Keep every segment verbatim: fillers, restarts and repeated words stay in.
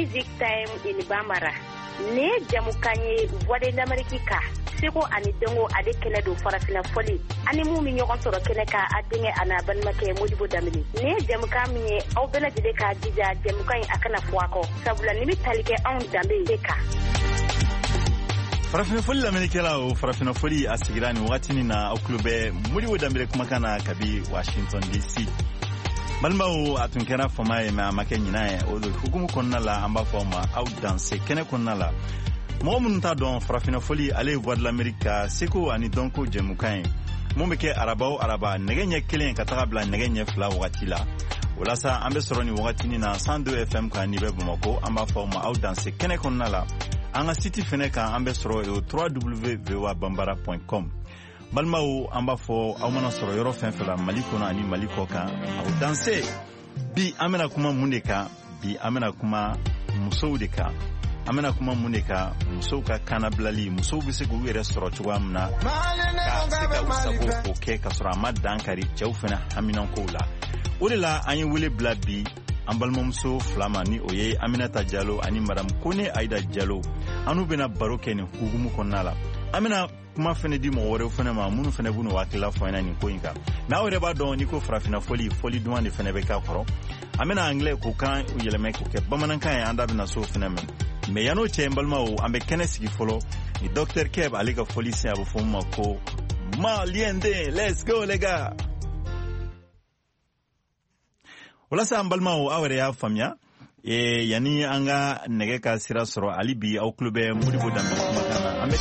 Music Time in Bambara. Ne jamukanye voix de l'Amérique ka. Seko ani dongo ade kene do farafina foli. Ani mu mi ñogon soro kene ka adenge ana ban make Modibo Damini. Ne jamuka mi aw bela de ka dija jamuka akana fuako. Sabula nimi talike on dambe deka. Farafina foli l'Amérique la o farafina foli asigirani watini na oklube Modibo Dambe kumakana kabi Washington D C. Balmao atunkera fama e ma makenya e o hukumu konna la amba fama au danse kene konna la mo mun ta don farafina foli aller voir l'Amérique seko ani donko jemukain mo meke arabao araba negenye kelen kataka bla negenye fla wakati la wala sa ambe soroni wakati ni na cent deux F M ka ni be Bamako amba fama au danse kene konna la anga site fene ka ambe soro e w w w point voa bambara point com Balmao amba fo awmana soro yoro fenfela maliko na ani maliko kan au danse bi amena kuma muneka bi amena kuma musoudeka amena kuma muneka musoka kana blali muso bise go were soro chwamna ka sika usabo oke ka soro amadan kari chawfena haminan kola urila anyi wule blabi ambalmo muso flamani oye Aminata Diallo ani madam Kone Aida Diallo anu bena baroke ni hugumu konala amena kuma fene di mo wore fene ma munu fene bunu wakila fona ni ko inka na wore ba don ni ko frafina foli foli duande fene be ka koro amena anglais ko kan u yeleme ko ke bamanan kan anda bina so fene men me yano chembalma o ambe kenesigi folo ni docteur Keb aliga foli se abu foma ko ma liende let's go les gars wala sa ambalma o awre ya famia e yani anga nege ka sira soro alibi au klube Modibo Dambe makana ambe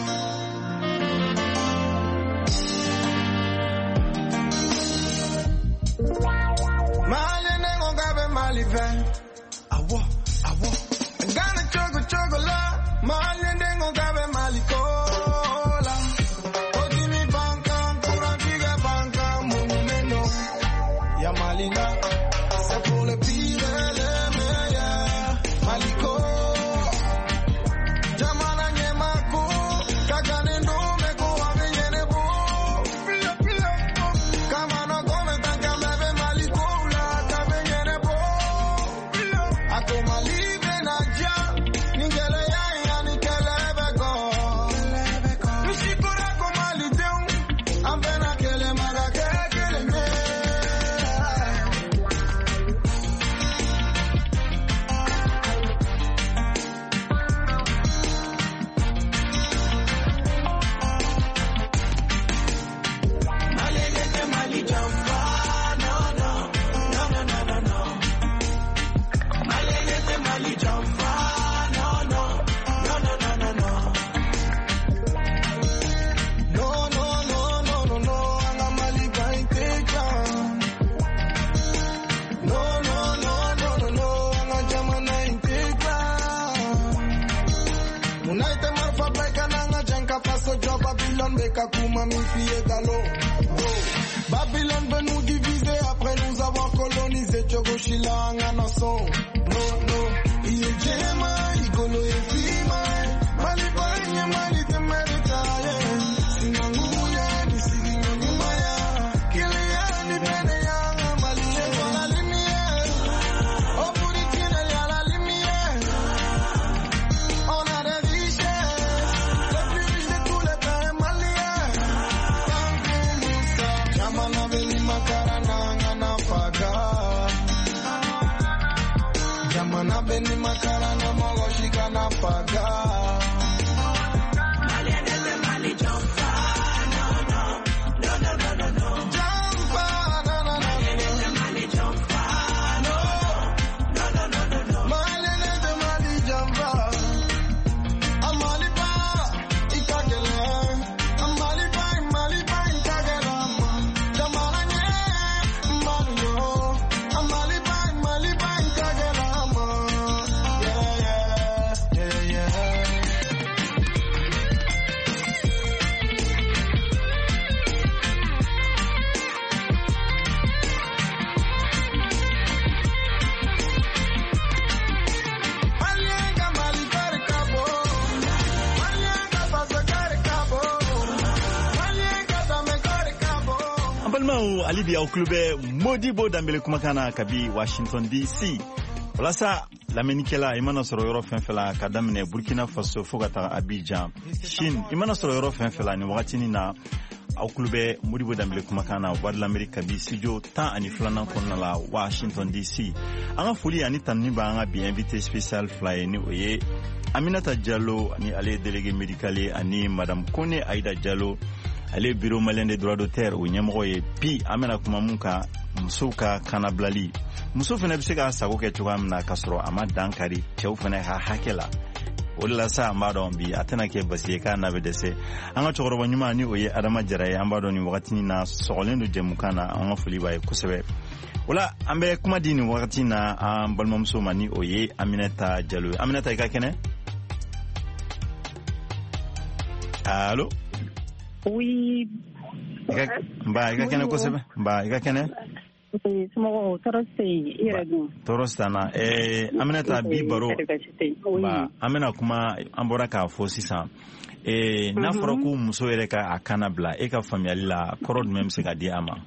Awo, awo. Gana chogo chogo la, malende ngo gabe malikola. Odini banka, kurantiga banka, munumeno. Ya malina, c'est pour le pire le meilleur. Maliko, jamana nyemako, kagane no meko amenyene bo. Pia pia, kama no gome tanka mebe malikola, kamenyene bo. Ako malibe na ja, ningele ya ya nikelebe go. Mishikura ko malideu, ambena kele maga kele me. Malele mali jamba, no no, no no no no no. Malele mali jamba, no no, no no no no no. No no no no no no, anga mali baiteja. No no no no no no, anga jamana inteja. Munaite marfa beka nanga janka paso jo Babylone beka kuma mi fie galo. Babylone veut nous diviser après nous avoir colonisé Chogoshila anga nason. No no, iye jema igolo efima. Mali banya mali temerita ye. Sinanguya ni siginyumaya. Kilia ni bene yanga mali ye la lumière. Au bout du tunnel y a la lumière. On a des richesses, le plus riche de tous les pays maliens. Jamana veni makarana ngana faga. Jamana beni makarana mogo shikana faga. Malene mali jamba, no no, no no no no no. Jamba, no no no. Malene mali jamba, no, no no no no no. Malene mali jamba. Amali ba, ikagele. Amali ba, amali ba, ikagele. Jamana nye, malio. Amali ba, amali ba, ikagele. Yeah yeah, yeah yeah. Alienga mali kare kabo. Alienga pasa kare kabo. Alienga dame kare kabo. Ambalmao alibi au klube Modibo Dambe kumakana kabi Washington D C walasa lamenikela imana sɔrɔ yɔrɔ fɛn fɛn la ka daminɛ Burkina Faso fo ka taga Abidjan Chine imana sɔrɔ yɔrɔ fɛn fɛn la ni wagatini na aw kulo bɛ Modibo Dambele kumakan na Voix de l'Amérique kabi studio tan ani filanan kɔnɔna la Washington D C an ka foli ani tanuni b'an ka bi invité spécial fila ye ni o ye Aminata Diallo ani ale délégué médical ani Madame Kone Aïda Diallo ale bureau malien des droits d'auteur o ɲɛmɔgɔ ye bi an bɛna kuma mun kan musow ka kanabilali muso fana bɛ se ka sago kɛ cogoya min na ka sɔrɔ a ma dan kari cɛw fana ka hakɛ la o de la sa an b'a dɔn bi a tɛna kɛ basi ye k'a n'a bɛ dɛsɛ an ka cɛkɔrɔba ɲuman ni o ye Adama Jara ye an b'a dɔn nin wagatinin na sɔgɔlen don jɛmukan na an ka foli b'a ye kosɛbɛ o la an bɛ kuma di nin wagati na an balimamuso ma ni o ye Aminata Diallo ye Aminata i ka kɛnɛ allo oui ba i ka kɛnɛ kosɛbɛ ba i ka kɛnɛ Somɔgɔw tɔɔrɔ tɛ yen i yɛrɛ dun tɔɔrɔ tɛ na ɛɛ Aminata bi baro ba an bɛna kuma an bɔra k'a fɔ sisan ɛɛ n'a fɔra ko muso yɛrɛ ka a kana bila e ka faamuyali la kɔrɔ jumɛn bɛ se ka di a ma.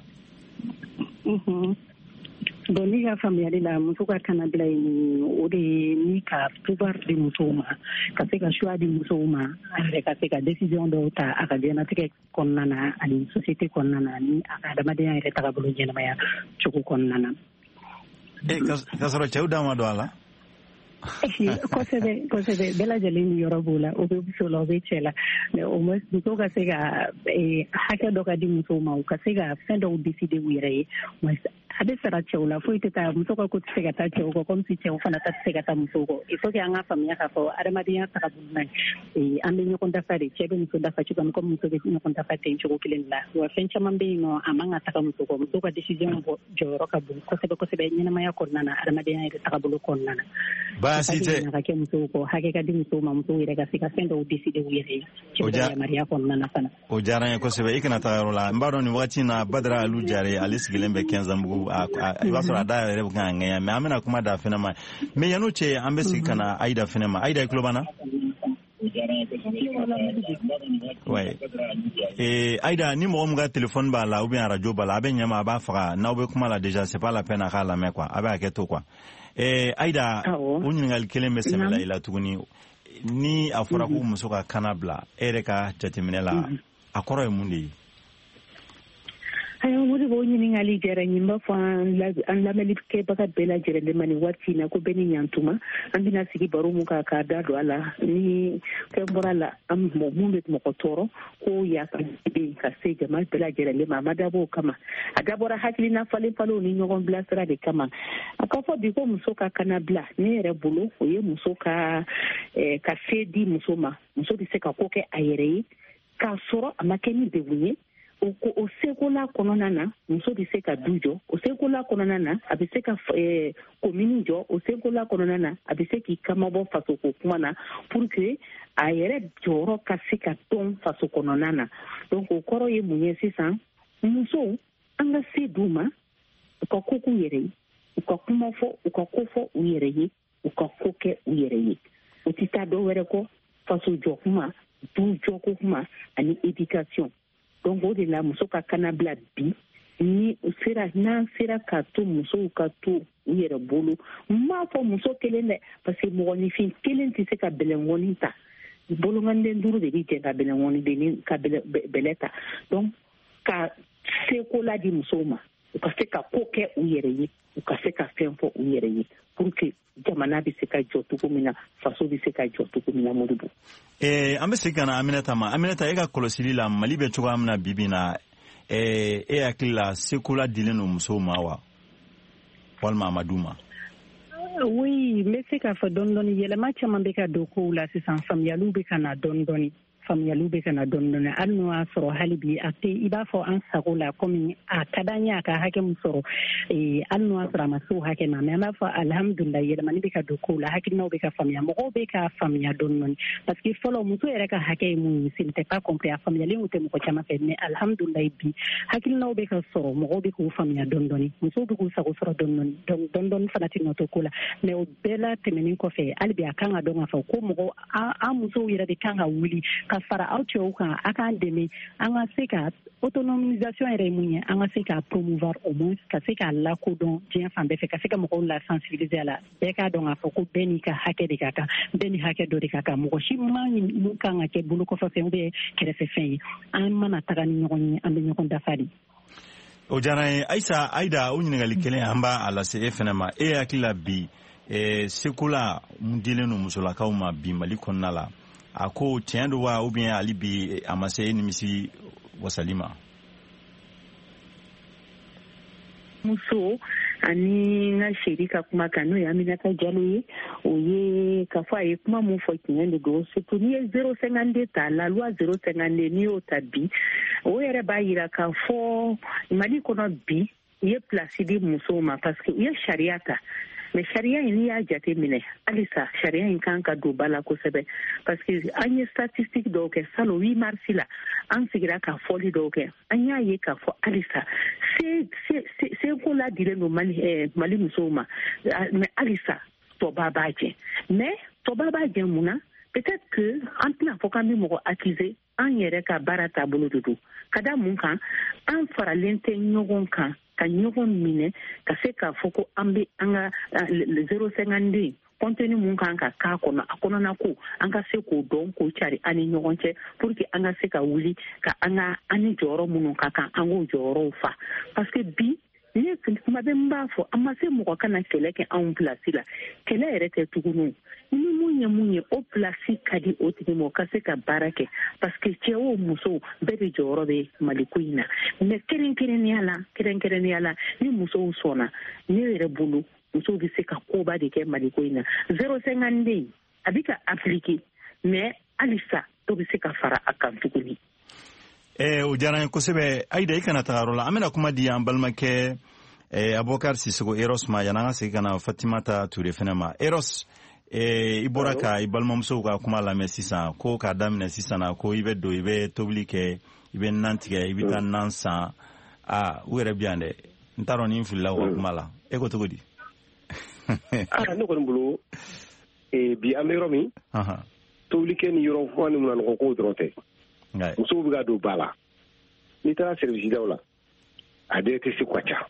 Bon ni ka faamuyali la muso ka kana bila yen o de ye ni ka pouvoir di musow ma ka se ka choix di musow ma a yɛrɛ ka se ka décision dɔw ta a ka diɲɛlatigɛ kɔnɔna na ani société kɔnɔna na ni a ka adamadenya yɛrɛ tagabolo ɲɛnamaya cogo kɔnɔna na. Eh ka sɔrɔ cɛw da ma don a la. kosɛbɛ kosɛbɛ bɛɛ lajɛlen ni yɔrɔ b'o la o bɛ muso la o bɛ cɛ la mais au moins muso ka se ka hakɛ dɔ ka di musow ma u ka se ka fɛn dɔw décider u yɛrɛ ye a bɛ sara cɛw la foyi tɛ taa muso ka ko tɛ se ka taa cɛw kɔ comme si cɛw fana ta tɛ se ka taa musow kɔ il faut que an ka faamuya k'a fɔ adamadenya tagabolo la an bɛ ɲɔgɔn dafa de cɛ bɛ muso dafa cogo min comme muso bɛ ɲɔgɔn dafa ten cogo kelen de la wa fɛn caman bɛ yen nɔ a man ka taga muso kɔ muso ka décision bɔ jɔyɔrɔ ka bon kosɛbɛ kosɛbɛ ɲɛnamaya kɔnɔna na adamadenya yɛrɛ tagabolo kɔnɔna na. baasi tɛ ka kɛ musow kɔ hakɛ ka di musow ma musow yɛrɛ ka se ka fɛn dɔw décider u yɛrɛ ye cɛw ka yamaruya kɔnɔna na fana. o diyara n ye kosɛbɛ i kana taga yɔrɔ la n b'a dɔn nin wagati na Badara Alu Jare ale sigilen bɛ Kɛnzanbugu i b'a sɔrɔ a da yɛrɛ bɛ kan ka ŋɛɲɛ mais an bɛna kuma da fɛnɛ ma mais yan'o cɛ an bɛ sigi ka na Aïda fɛnɛ ma Aïda i tulo b'an na. ouais eh Aïda ni mɔgɔ min ka téléphone b'a la ou bien radio b'a la a bɛ ɲɛma a b'a faga n'aw bɛ kuma la déjà c'est pas la peine a k'a lamɛn quoi a bɛ hakɛ to quoi. Eh Aïda o ɲininkali kelen bɛ sɛbɛn la i la tuguni ni a fɔra ko muso ka kana bila e yɛrɛ ka jateminɛ la a kɔrɔ ye mun de ye. ayiwa Modibo ɲininkali diyara n ye n b'a fɔ an lamɛnnikɛbaga bɛɛ lajɛlen ma nin waati in na ko bɛɛ ni ɲantuma an bɛna sigi baro mun kan k'a da don a la ni fɛn bɔra la an mun bɛ mɔgɔ tɔɔrɔ ko yafa bɛ yen ka se jama bɛɛ lajɛlen ma a ma dabɔ o kama a dabɔra hakilina falen falenw ni ɲɔgɔn bilasira de kama a ka fɔ bi ko muso ka kana bila ne yɛrɛ bolo o ye muso ka ka se di muso ma muso bɛ se ka ko kɛ a yɛrɛ ye k'a sɔrɔ a ma kɛ ni degun ye. O o sekola kɔnɔna na muso bɛ se ka du jɔ o sekola kɔnɔna na a bɛ se ka komini jɔ o sekola kɔnɔna na a bɛ se k'i kamabɔ fasoko kuma na pour que a yɛrɛ jɔyɔrɔ ka se ka dɔn faso kɔnɔna na donc o kɔrɔ ye mun ye sisan musow an ka se d'u ma u ka ko k'u yɛrɛ ye u ka kuma fɔ u ka ko fɔ u yɛrɛ ye u ka ko kɛ u yɛrɛ ye u tɛ taa dɔ wɛrɛ kɔ faso jɔ kuma du jɔko kuma ani éducation. Donc o de la muso ka kana bila bi ni sera n'an sera ka to musow ka to u yɛrɛ bolo n m'a fɔ muso kelen dɛ parce que mɔgɔninfin kelen tɛ se ka bɛlɛnkɔni ta bolomanden duuru de bɛ jɛ ka bɛlɛnkɔni ka bɛlɛ ta donc ka seko la di musow ma u ka se ka ko kɛ u yɛrɛ ye u ka se ka fɛn fɔ u yɛrɛ ye pour que jamana bɛ se ka jɔ cogo min na faso bɛ se ka jɔ cogo min na Modibo. Eh, an bɛ segin ka na Aminata ma Aminata e ka kɔlɔsili la Mali bɛ cogoya min na bi bi in na eh, e hakili la seko la dilen don musow ma wa walima a ma d'u ma. oui n bɛ se k'a fɔ dɔɔni dɔɔni yɛlɛma caman bɛ ka don kow la sisan faamuyaliw bɛ ka na dɔɔni dɔɔni. faamuyaliw bɛ ka na dɔɔni dɔɔni hali n'o y'a sɔrɔ hali bi a tɛ i b'a fɔ an sago la komi a ka d'an ye a ka hakɛ min sɔrɔ hali n'o y'a sɔrɔ a ma se o hakɛ ma mais an b'a fɔ alihamudulilayi yɛlɛmani bɛ ka don kow la hakilinaw bɛ ka faamuya mɔgɔw bɛ ka faamuya dɔɔni dɔɔni parce que fɔlɔ muso yɛrɛ ka hakɛ ye mun ye ce n'était pas compris a faamuyalen tɛ mɔgɔ caman fɛ mais alihamudulilayi bi hakilinaw bɛ ka sɔrɔ mɔgɔw bɛ k'u faamuya dɔɔni dɔɔni musow bɛ k'u sago sɔrɔ dɔɔni dɔɔni donc dɔɔni dɔɔni fana tɛ nɔ to ko la mais o bɛɛ la tɛmɛnen kɔfɛ hali bi a kan ka dɔn k'a fɔ ko mɔgɔ an musow yɛrɛ de kan ka wuli ka ka fara aw cɛw kan a k'an dɛmɛ an ka se ka autonomisation yɛrɛ ye mun ye an ka se ka promouvoir au moins ka se k'a lakodɔn diɲɛ fan bɛɛ fɛ ka se ka mɔgɔw la sensibiliser a la bɛɛ k'a dɔn k'a fɔ ko bɛɛ n'i ka hakɛ de ka kan bɛɛ ni hakɛ dɔ de ka kan mɔgɔ si ma mun kan ka kɛ bolo kɔfɛfɛn ou bien kɛrɛfɛfɛn ye an mana taga ni ɲɔgɔn ye an bɛ ɲɔgɔn dafa de. O diyara ye Ayisa Ayida o ɲininkali kelen an b'a lase e fana ma e hakili la bi seko la mun dilen don musolakaw ma bi Mali kɔnɔna la a ko tiɲɛ don wa ou bien hali bi a ma se e nimisi wasali ma. Muso ani n ka seri ka kuma kan n'o ye Aminata Jalo ye o ye k'a fɔ a ye kuma mun fɔ tiɲɛ de don surtout n'i ye zéro cinquante-deux ta la loi zéro cinquante-deux n'i y'o ta bi o yɛrɛ b'a yira k'a fɔ Mali kɔnɔ bi u ye place di musow ma parce que u ye sariya ta mais sariya in n'i y'a jate minɛ halisa sariya in kan ka don ba la kosɛbɛ parce que an ye statistique dɔw kɛ salon huit mars la an sigira ka fɔli dɔw kɛ an y'a ye k'a fɔ halisa seko ladilen don Mali eh, Mali musow ma mais halisa tɔba b'a jɛ mais tɔba b'a jɛ mun na peut-être que an tɛna fɔ k'an bɛ mɔgɔ accuser an yɛrɛ ka baara taabolo de don ka da mun kan an faralen tɛ ɲɔgɔn kan ka ɲɔgɔn minɛ ka se k'a fɔ ko an bɛ an ka zéro cinquante-deux contenu mun kan ka k'a kɔnɔ a kɔnɔna ko an ka se k'o dɔn k'o cari an ni ɲɔgɔn cɛ pour que an ka se ka wuli ka an ka an ni jɔyɔrɔ minnu ka kan an k'o jɔyɔrɔw fa parce que bi ne kuma bɛ n b'a fɔ an ma se mɔgɔ kana kɛlɛ kɛ anw place la kɛlɛ yɛrɛ tɛ tuguni ni mun ye mun ye o place ka di o tigi ma o ka se ka baara kɛ parce que cɛ o muso bɛɛ de jɔyɔrɔ bɛ Mali ko in na mais kɛrɛnkɛrɛnnenya la kɛrɛnkɛrɛnnenya la ni musow sɔnna ne yɛrɛ bolo musow bɛ se ka koba de kɛ Mali ko in na zéro cinquante-deux a bɛ ka appliquer mais halisa dɔ bɛ se ka fara a kan tuguni. Eh, o diyara n ye kosɛbɛ Ayida i kana taga yɔrɔ la an bɛna kuma di an balimakɛ eh, Abubakar Sisoko Eros ma yan'an ka segin ka na Fatimata Ture fana ma Eros eh, i bɔra ka i balimamusow ka kuma lamɛn sisan ko k'a daminɛ sisan na ko i bɛ don i bɛ tobili kɛ i bɛ nan tigɛ i bɛ taa nan san ah u yɛrɛ bi yan dɛ n t'a dɔn ni n filila u ka kuma la e ko cogo di. ah ne kɔni bolo eh, bi an bɛ yɔrɔ min tobili kɛ ni yɔrɔ fɔ ni mun na nɔgɔ ko dɔrɔn tɛ. Musow bɛ ka don ba la n'i taara service daw la a bɛɛ tɛ se ka ca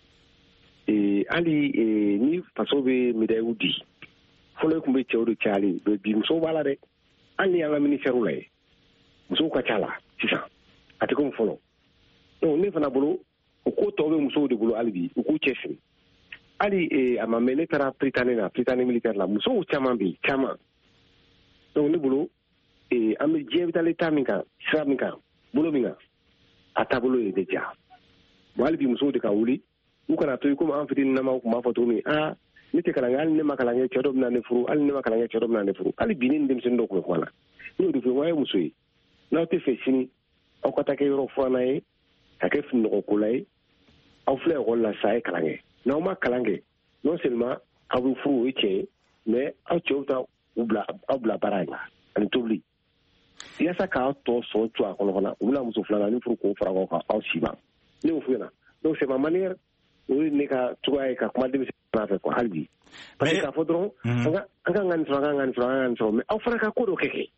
hali ni faso bɛ médaille di fɔlɔ tun bɛ cɛw de cayali bi musow b'a la dɛ hali ni an ka ministère la ye musow ka ca la sisan a tɛ komi fɔlɔ donc ne fana bolo o ko tɔw bɛ musow de bolo hali bi u k'u cɛsiri hali a ma mɛn ne taara Prytanée la Prytanée militaire la musow caman bɛ yen caman donc ne bolo an bɛ diɲɛ bɛ taa l'état min kan sira min kan bolo min kan a taabolo ye de ja bon hali bi musow de ka wuli u kana to komi an fitininama tun b'a fɔ cogo min ah ne tɛ kalan kɛ hali ne ma kalan kɛ cɛ dɔ bɛ na ne furu hali ne ma kalan kɛ cɛ dɔ bɛ na ne furu hali bi ne ni denmisɛnnin dɔw tun bɛ kuma la ne y'o de fɔ n ko a ye muso ye n'aw tɛ fɛ sini aw ka taa kɛ yɔrɔ filanan ye ka kɛ finɔgɔkola ye aw filɛ ekɔli la sa a ye kalan kɛ n'aw ma kalan kɛ non seulement aw bɛ furu o ye tiɲɛ ye mais aw cɛw ta u bila aw bila baara in na ani tobili yasa k'aw tɔ sɔn cu a kɔnɔ fana u bɛna muso filanan ni furu k'o fara ɲɔgɔn kan aw si ma ne y'o f'u ɲɛna donc c'est ma manière o ye ne ka cogoya ye ka kuma denmisɛnnin fɛ quoi hali bi parce que k'a fɔ dɔrɔn an ka an ka nin sɔrɔ an ka nin sɔrɔ an ka nin sɔrɔ mais aw fana ka ko dɔ kɛ kɛ.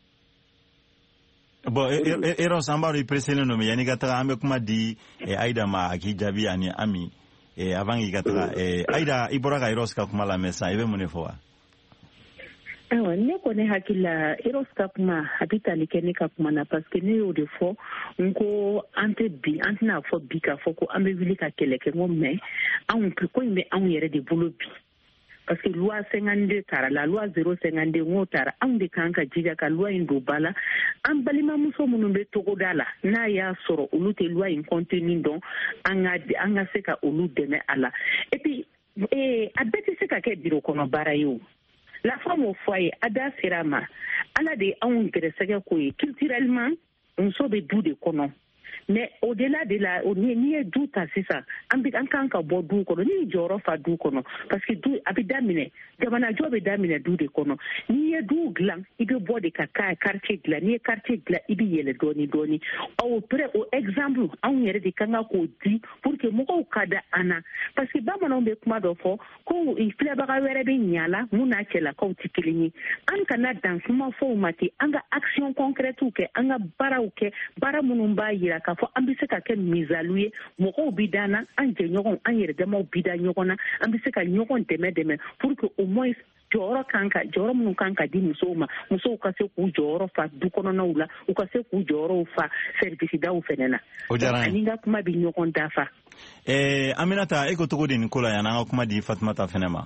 Bon Eros an b'a dɔn i preselen don mais yanni ka taga an bɛ kuma di Ayida ma a k'i jaabi ani Ami avant k'i ka taga Ayida i bɔra ka Eros ka kuma lamɛn sisan i bɛ mun de fɔ wa. Awa ne kɔni hakili la Eros ka kuma a bɛ tali kɛ ne ka kuma na parce que ne y'o de fɔ n ko an tɛ bi an tɛna fɔ bi k'a fɔ ko an bɛ wuli ka kɛlɛ kɛ n ko mais anw ko in bɛ anw yɛrɛ de bolo bi parce que loi cinquante-deux taara la loi zéro cinquante-deux n'o taara anw de kan ka jija ka loi in don ba la an balimamuso minnu bɛ togoda la n'a y'a sɔrɔ olu tɛ loi in contenu dɔn an ka an ka se ka olu dɛmɛ a la et puis a bɛɛ tɛ se ka kɛ bureau kɔnɔ baara ye o. La femme au foyer, ada sera ma. Ala de anw gɛrɛsɛgɛ ko ye culturellement muso bɛ du de kɔnɔ mais au delà de la ni ye du ta sisan an bi an kan ka bɔ du kɔnɔ ni jɔyɔrɔ fa du kɔnɔ parce que du a bɛ daminɛ jamanajɔ bɛ daminɛ du de kɔnɔ n'i ye du dilan i bɛ bɔ de ka ka quartier dilan n'i ye quartier dilan i bɛ yɛlɛ dɔɔni dɔɔni au près au exemple anw yɛrɛ de kan ka k'o di pour que mɔgɔw ka da an na parce que bamananw bɛ kuma dɔ fɔ ko filɛbaga wɛrɛ bɛ ɲa la mun n'a cɛlakaw tɛ kelen ye an kana dan kuma fɔw ma ten an ka action concrète kɛ an ka baaraw kɛ baara minnu b'a jira k'a fɔ an bɛ se ka kɛ misaliw ye mɔgɔw bi da na an jɛɲɔgɔnw an yɛrɛ damaw bi da ɲɔgɔn na an bɛ se ka ɲɔgɔn dɛmɛ dɛmɛ pour que au moins jɔyɔrɔ kan ka jɔyɔrɔ minnu kan ka di musow ma musow ka se k'u jɔyɔrɔ fa du kɔnɔnaw la u ka se k'u jɔyɔrɔw fa service daw fɛnɛ na ani ka kuma bɛ ɲɔgɔn dafa. ɛɛ Aminata e ko cogo di nin ko la yan an ka kuma di Fatumata fɛnɛ ma.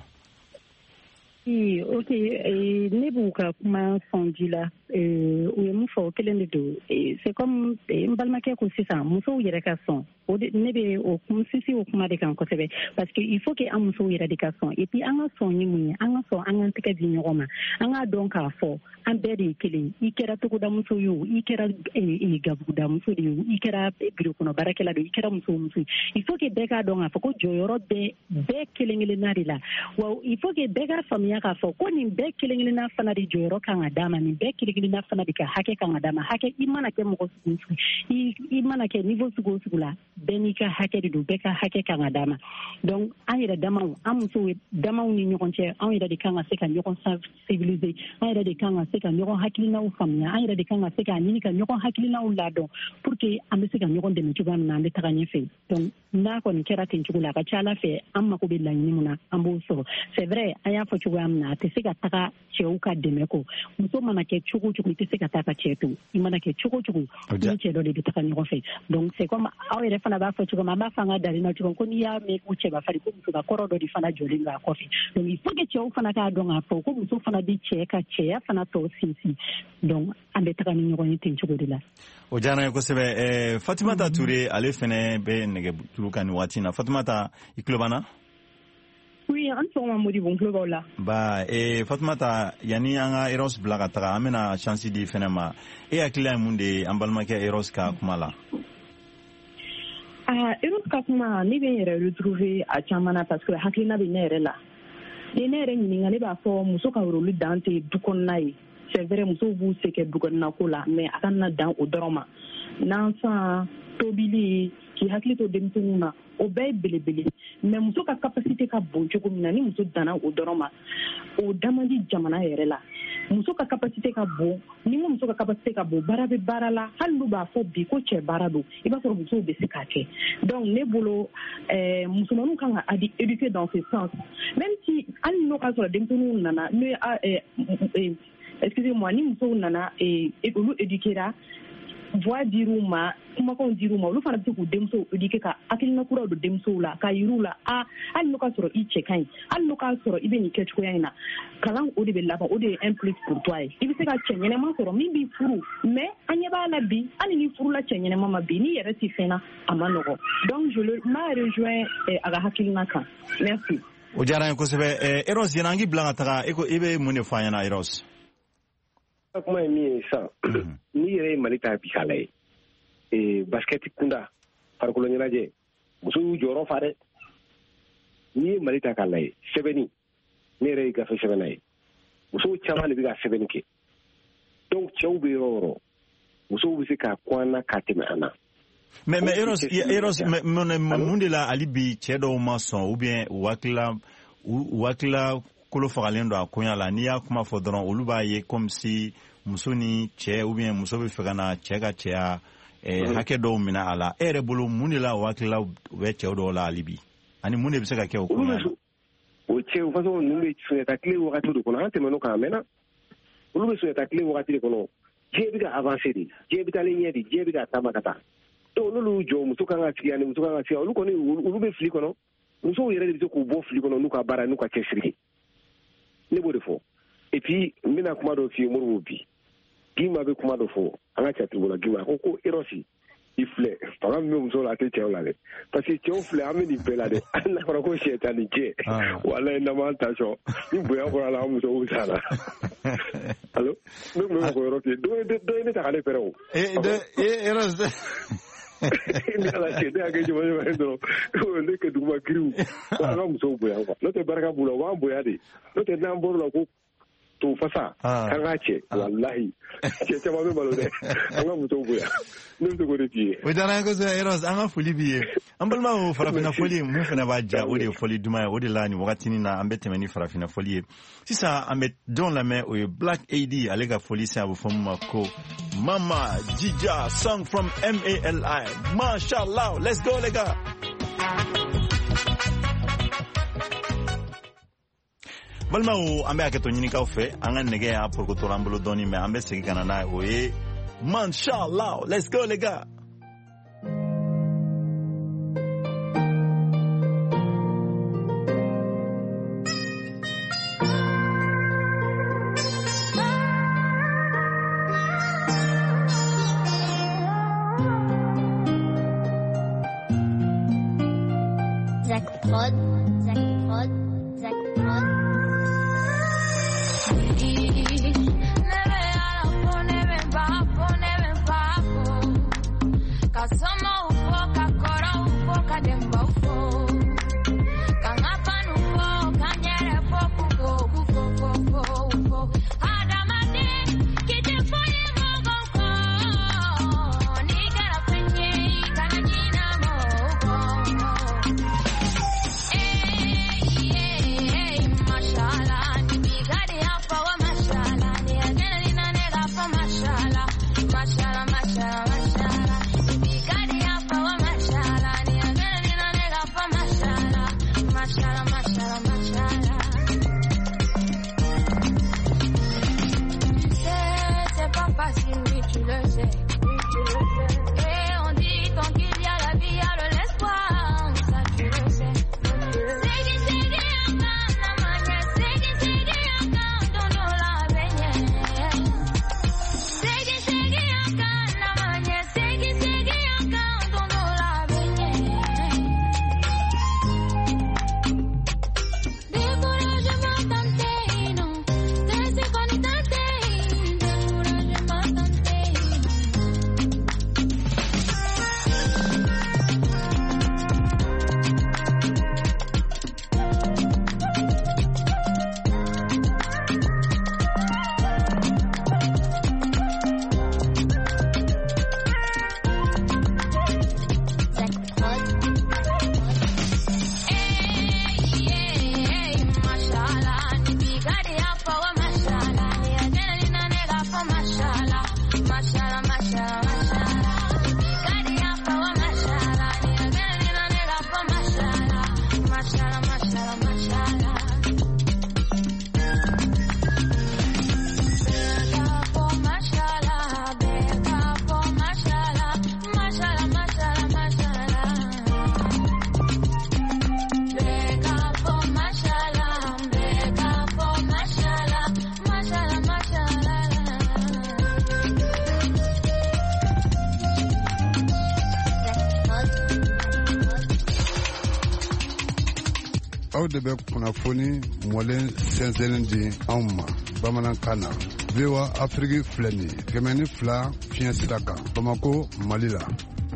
Oui, ok. Ne b'u ka kuma sɔnji la u ye mun fɔ kelen de don c'est comme n balimakɛ ko sisan musow yɛrɛ ka sɔn o de ne bɛ o sinsin o kuma de kan kosɛbɛ parce que il faut que an musow yɛrɛ de ka sɔn et puis an ka sɔn ye mun ye an ka sɔn an ka tɛgɛ di ɲɔgɔn ma an k'a dɔn k'a fɔ an bɛɛ de ye kelen i kɛra togodamuso ye o i kɛra gabugudamuso de ye o i kɛra birokɔnɔ baarakɛla de i kɛra muso o muso il faut que bɛɛ k'a dɔn k'a fɔ ko jɔyɔrɔ bɛɛ bɛɛ kelen kelenna de la wa il faut que bɛɛ k'a faamuya k'a fɔ ko nin bɛɛ kelen kelenna fana de jɔyɔrɔ kan ka d'a ma nin bɛɛ kelen kelenna fana de ka hakɛ kan ka d'a ma hakɛ i mana kɛ mɔgɔ sugu sugu i mana kɛ niveau sugu o sugu la bɛɛ n'i ka hakɛ de don bɛɛ ka hakɛ kan ka d'a ma donc an yɛrɛ damaw an musow damaw ni ɲɔgɔn cɛ an yɛrɛ de kan ka se ka ɲɔgɔn civiliser an yɛrɛ de kan ka se ka ɲɔgɔn hakilinaw faamuya an yɛrɛ de kan ka se k'a ɲini ka ɲɔgɔn hakilinaw ladɔn pour que an bɛ se ka ɲɔgɔn dɛmɛ cogoya min na an bɛ taga ɲɛfɛ donc n'a kɔni kɛra ten cogo la a ka ca ala fɛ an mako bɛ laɲini min na an b'o sɔrɔ c'est vrai an y'a fɔ cogoya min na a tɛ se ka taga cɛw ka dɛmɛ kɔ muso mana kɛ cogo cogo i tɛ se ka taa ka cɛ to i mana kɛ cogo cogo ni cɛ dɔ de bɛ taga ɲɔgɔn fɛ donc c'est comme aw yɛrɛ fana b'a fɔ cogo min an b'a fɔ an ka dari na cogo ko n'i y'a mɛn ko cɛba fari ko muso ka kɔrɔ dɔ de fana jɔlen don a kɔfɛ donc il faut que cɛw fana k'a dɔn k'a fɔ ko muso fana bɛ cɛ ka cɛya fana tɔ sinsin donc an bɛ taga ni ɲɔgɔn ye ten cogo de la. o diyara n ye kosɛbɛ ɛɛ Fatumata Ture ale fɛnɛ bɛ nɛgɛjuru kan nin waati in na Fatumata i tulo b'an na. Oui, an sɔgɔma Modibo n tulo b'aw la. ba ee Fatumata yanni an ka Eros bila ka taga an bɛna chance di fɛnɛ ma e hakilila ye mun de ye an balimakɛ Eros ka kuma la. ah Eros ka kuma ne bɛ n yɛrɛ retrouver a caman na parce que hakilina bɛ ne yɛrɛ la ni ne yɛrɛ ɲininka ne b'a fɔ muso ka rôle dan tɛ du kɔnɔna ye c'est vrai musow b'u se kɛ du kɔnɔna ko la mais a kana dan o dɔrɔn ma nansan tobili k'i hakili to denmisɛnninw na o bɛɛ ye belebele mais muso ka capacité ka bon cogo min na ni muso danna o dɔrɔn ma o da man di jamana yɛrɛ la muso ka capacité ka bon ni ko muso ka capacité ka bon baara bɛ baara la hali n'u b'a fɔ bi ko cɛ baara don i b'a sɔrɔ musow bɛ se k'a kɛ donc ne bolo ɛɛ musomaninw kan ka éduquer dans ce sens même si hali n'o ka sɔrɔ denmisɛnninw nana n'o ye ɛɛ excusez-moi ni musow nana olu éduquera voix dir'u ma kumakanw dir'u ma olu fana bɛ se k'u denmusow éduquer ka hakilina kuraw don denmusow la ka yir'u la a hali n'o ka sɔrɔ i cɛ ka ɲi hali n'o ka sɔrɔ i bɛ nin kɛ cogoya in na kalan o de bɛ laban o de ye un plus pour toi ye i bɛ se ka cɛ ɲɛnɛma sɔrɔ min b'i furu mais an ɲɛ b'a la bi hali ni furula cɛ ɲɛnɛma ma bi n'i yɛrɛ tɛ fɛn na a ma nɔgɔ donc je le m'a rejoint a ka hakilina kan merci. o diyara n ye kosɛbɛ Eros yanni an k'i bila ka taga e ko i bɛ mun de fɔ an ɲɛna Eros. kuma ye min ye sisan n'i yɛrɛ ye Mali ta bi k'a lajɛ ee basket kunda farikolo ɲɛnajɛ muso y'u jɔyɔrɔ fa dɛ n'i ye Mali ta k'a lajɛ sɛbɛnni ne yɛrɛ ye gafe sɛbɛnna ye musow caman de bɛ ka sɛbɛnni kɛ donc cɛw bɛ yɔrɔ o yɔrɔ musow bɛ se k'a kun an na ka tɛmɛ an na. mais mais Eros Eros mun de la hali bi cɛ dɔw ma sɔn ou bien u hakilila u hakilila kolo fagalen don a koɲa la n'i y'a kuma fɔ dɔrɔn olu b'a ye comme si muso ni cɛ ou bien muso bɛ fɛ ka na cɛ ka cɛya hakɛ dɔw minɛ a la e yɛrɛ bolo mun de la o hakilila u bɛ cɛw dɔw la hali bi ani mun de bɛ se ka kɛ o koɲa la. o cɛw façon ninnu bɛ sunjata tile wagati de kɔnɔ an tɛmɛn'o kan a mɛnna olu bɛ sunjata tile wagati de kɔnɔ diɲɛ bɛ ka avancer de diɲɛ bɛ taalen ɲɛ de diɲɛ bɛ ka taama ka taa donc n'olu y'u jɔ muso kan ka sigi ani muso kan ka sigi olu kɔni olu bɛ fili kɔnɔ musow yɛrɛ de bɛ se k'u bɔ fili kɔnɔ n'u ka baara n'u ka cɛsiri ne b'o de fɔ et puis n bɛna kuma dɔ f'i ye Moribo bi Gima bɛ kuma dɔ fɔ an ka cɛtigiw la Gima ko ko Erosi i filɛ fanga min bɛ muso la a tɛ cɛw la dɛ parce que cɛw filɛ an bɛ nin bɛɛ la dɛ hali n'a fɔra ko sɛtan ni cɛ walayi n'an m'an ta sɔn ni bonya kɔrɔ la an musow bɛ taa la allo ne tun bɛ fɔ Erosi dɔ ye ne ta k'ale fɛrɛ o. ee Erosi ni ala ce da ga jima jima do ne ke duma kriu wa ga muso boya ba no te baraka bula wa boya de no te nan boro la ko to fasa kan ga ce wallahi ce ce ma me malo de an ga muso boya no te gore ti o dara ko so eros an ga fuli biye an balma o farafina foli mu fana ba ja o de foli duma o de lani wakati ni na ambete meni farafina foli sisa ambet don la main o Black A D alega foli sa bu fama ko Mama Jija song from M A L I. Mashallah, let's go les gars. Balma o ambe aketo nyini ka ofe anga nege ya pour ko torambolo doni me ambe segi kana na o e Mashallah, let's go les gars. Prod, Zach Prod, Zach Prod. aw de bɛ kunnafoni mɔlen sɛnsɛnlen di anw ma bamanankan na V O A Afrique filɛ nin ye kɛmɛ ni fila fiɲɛ sira kan Bamako Mali la.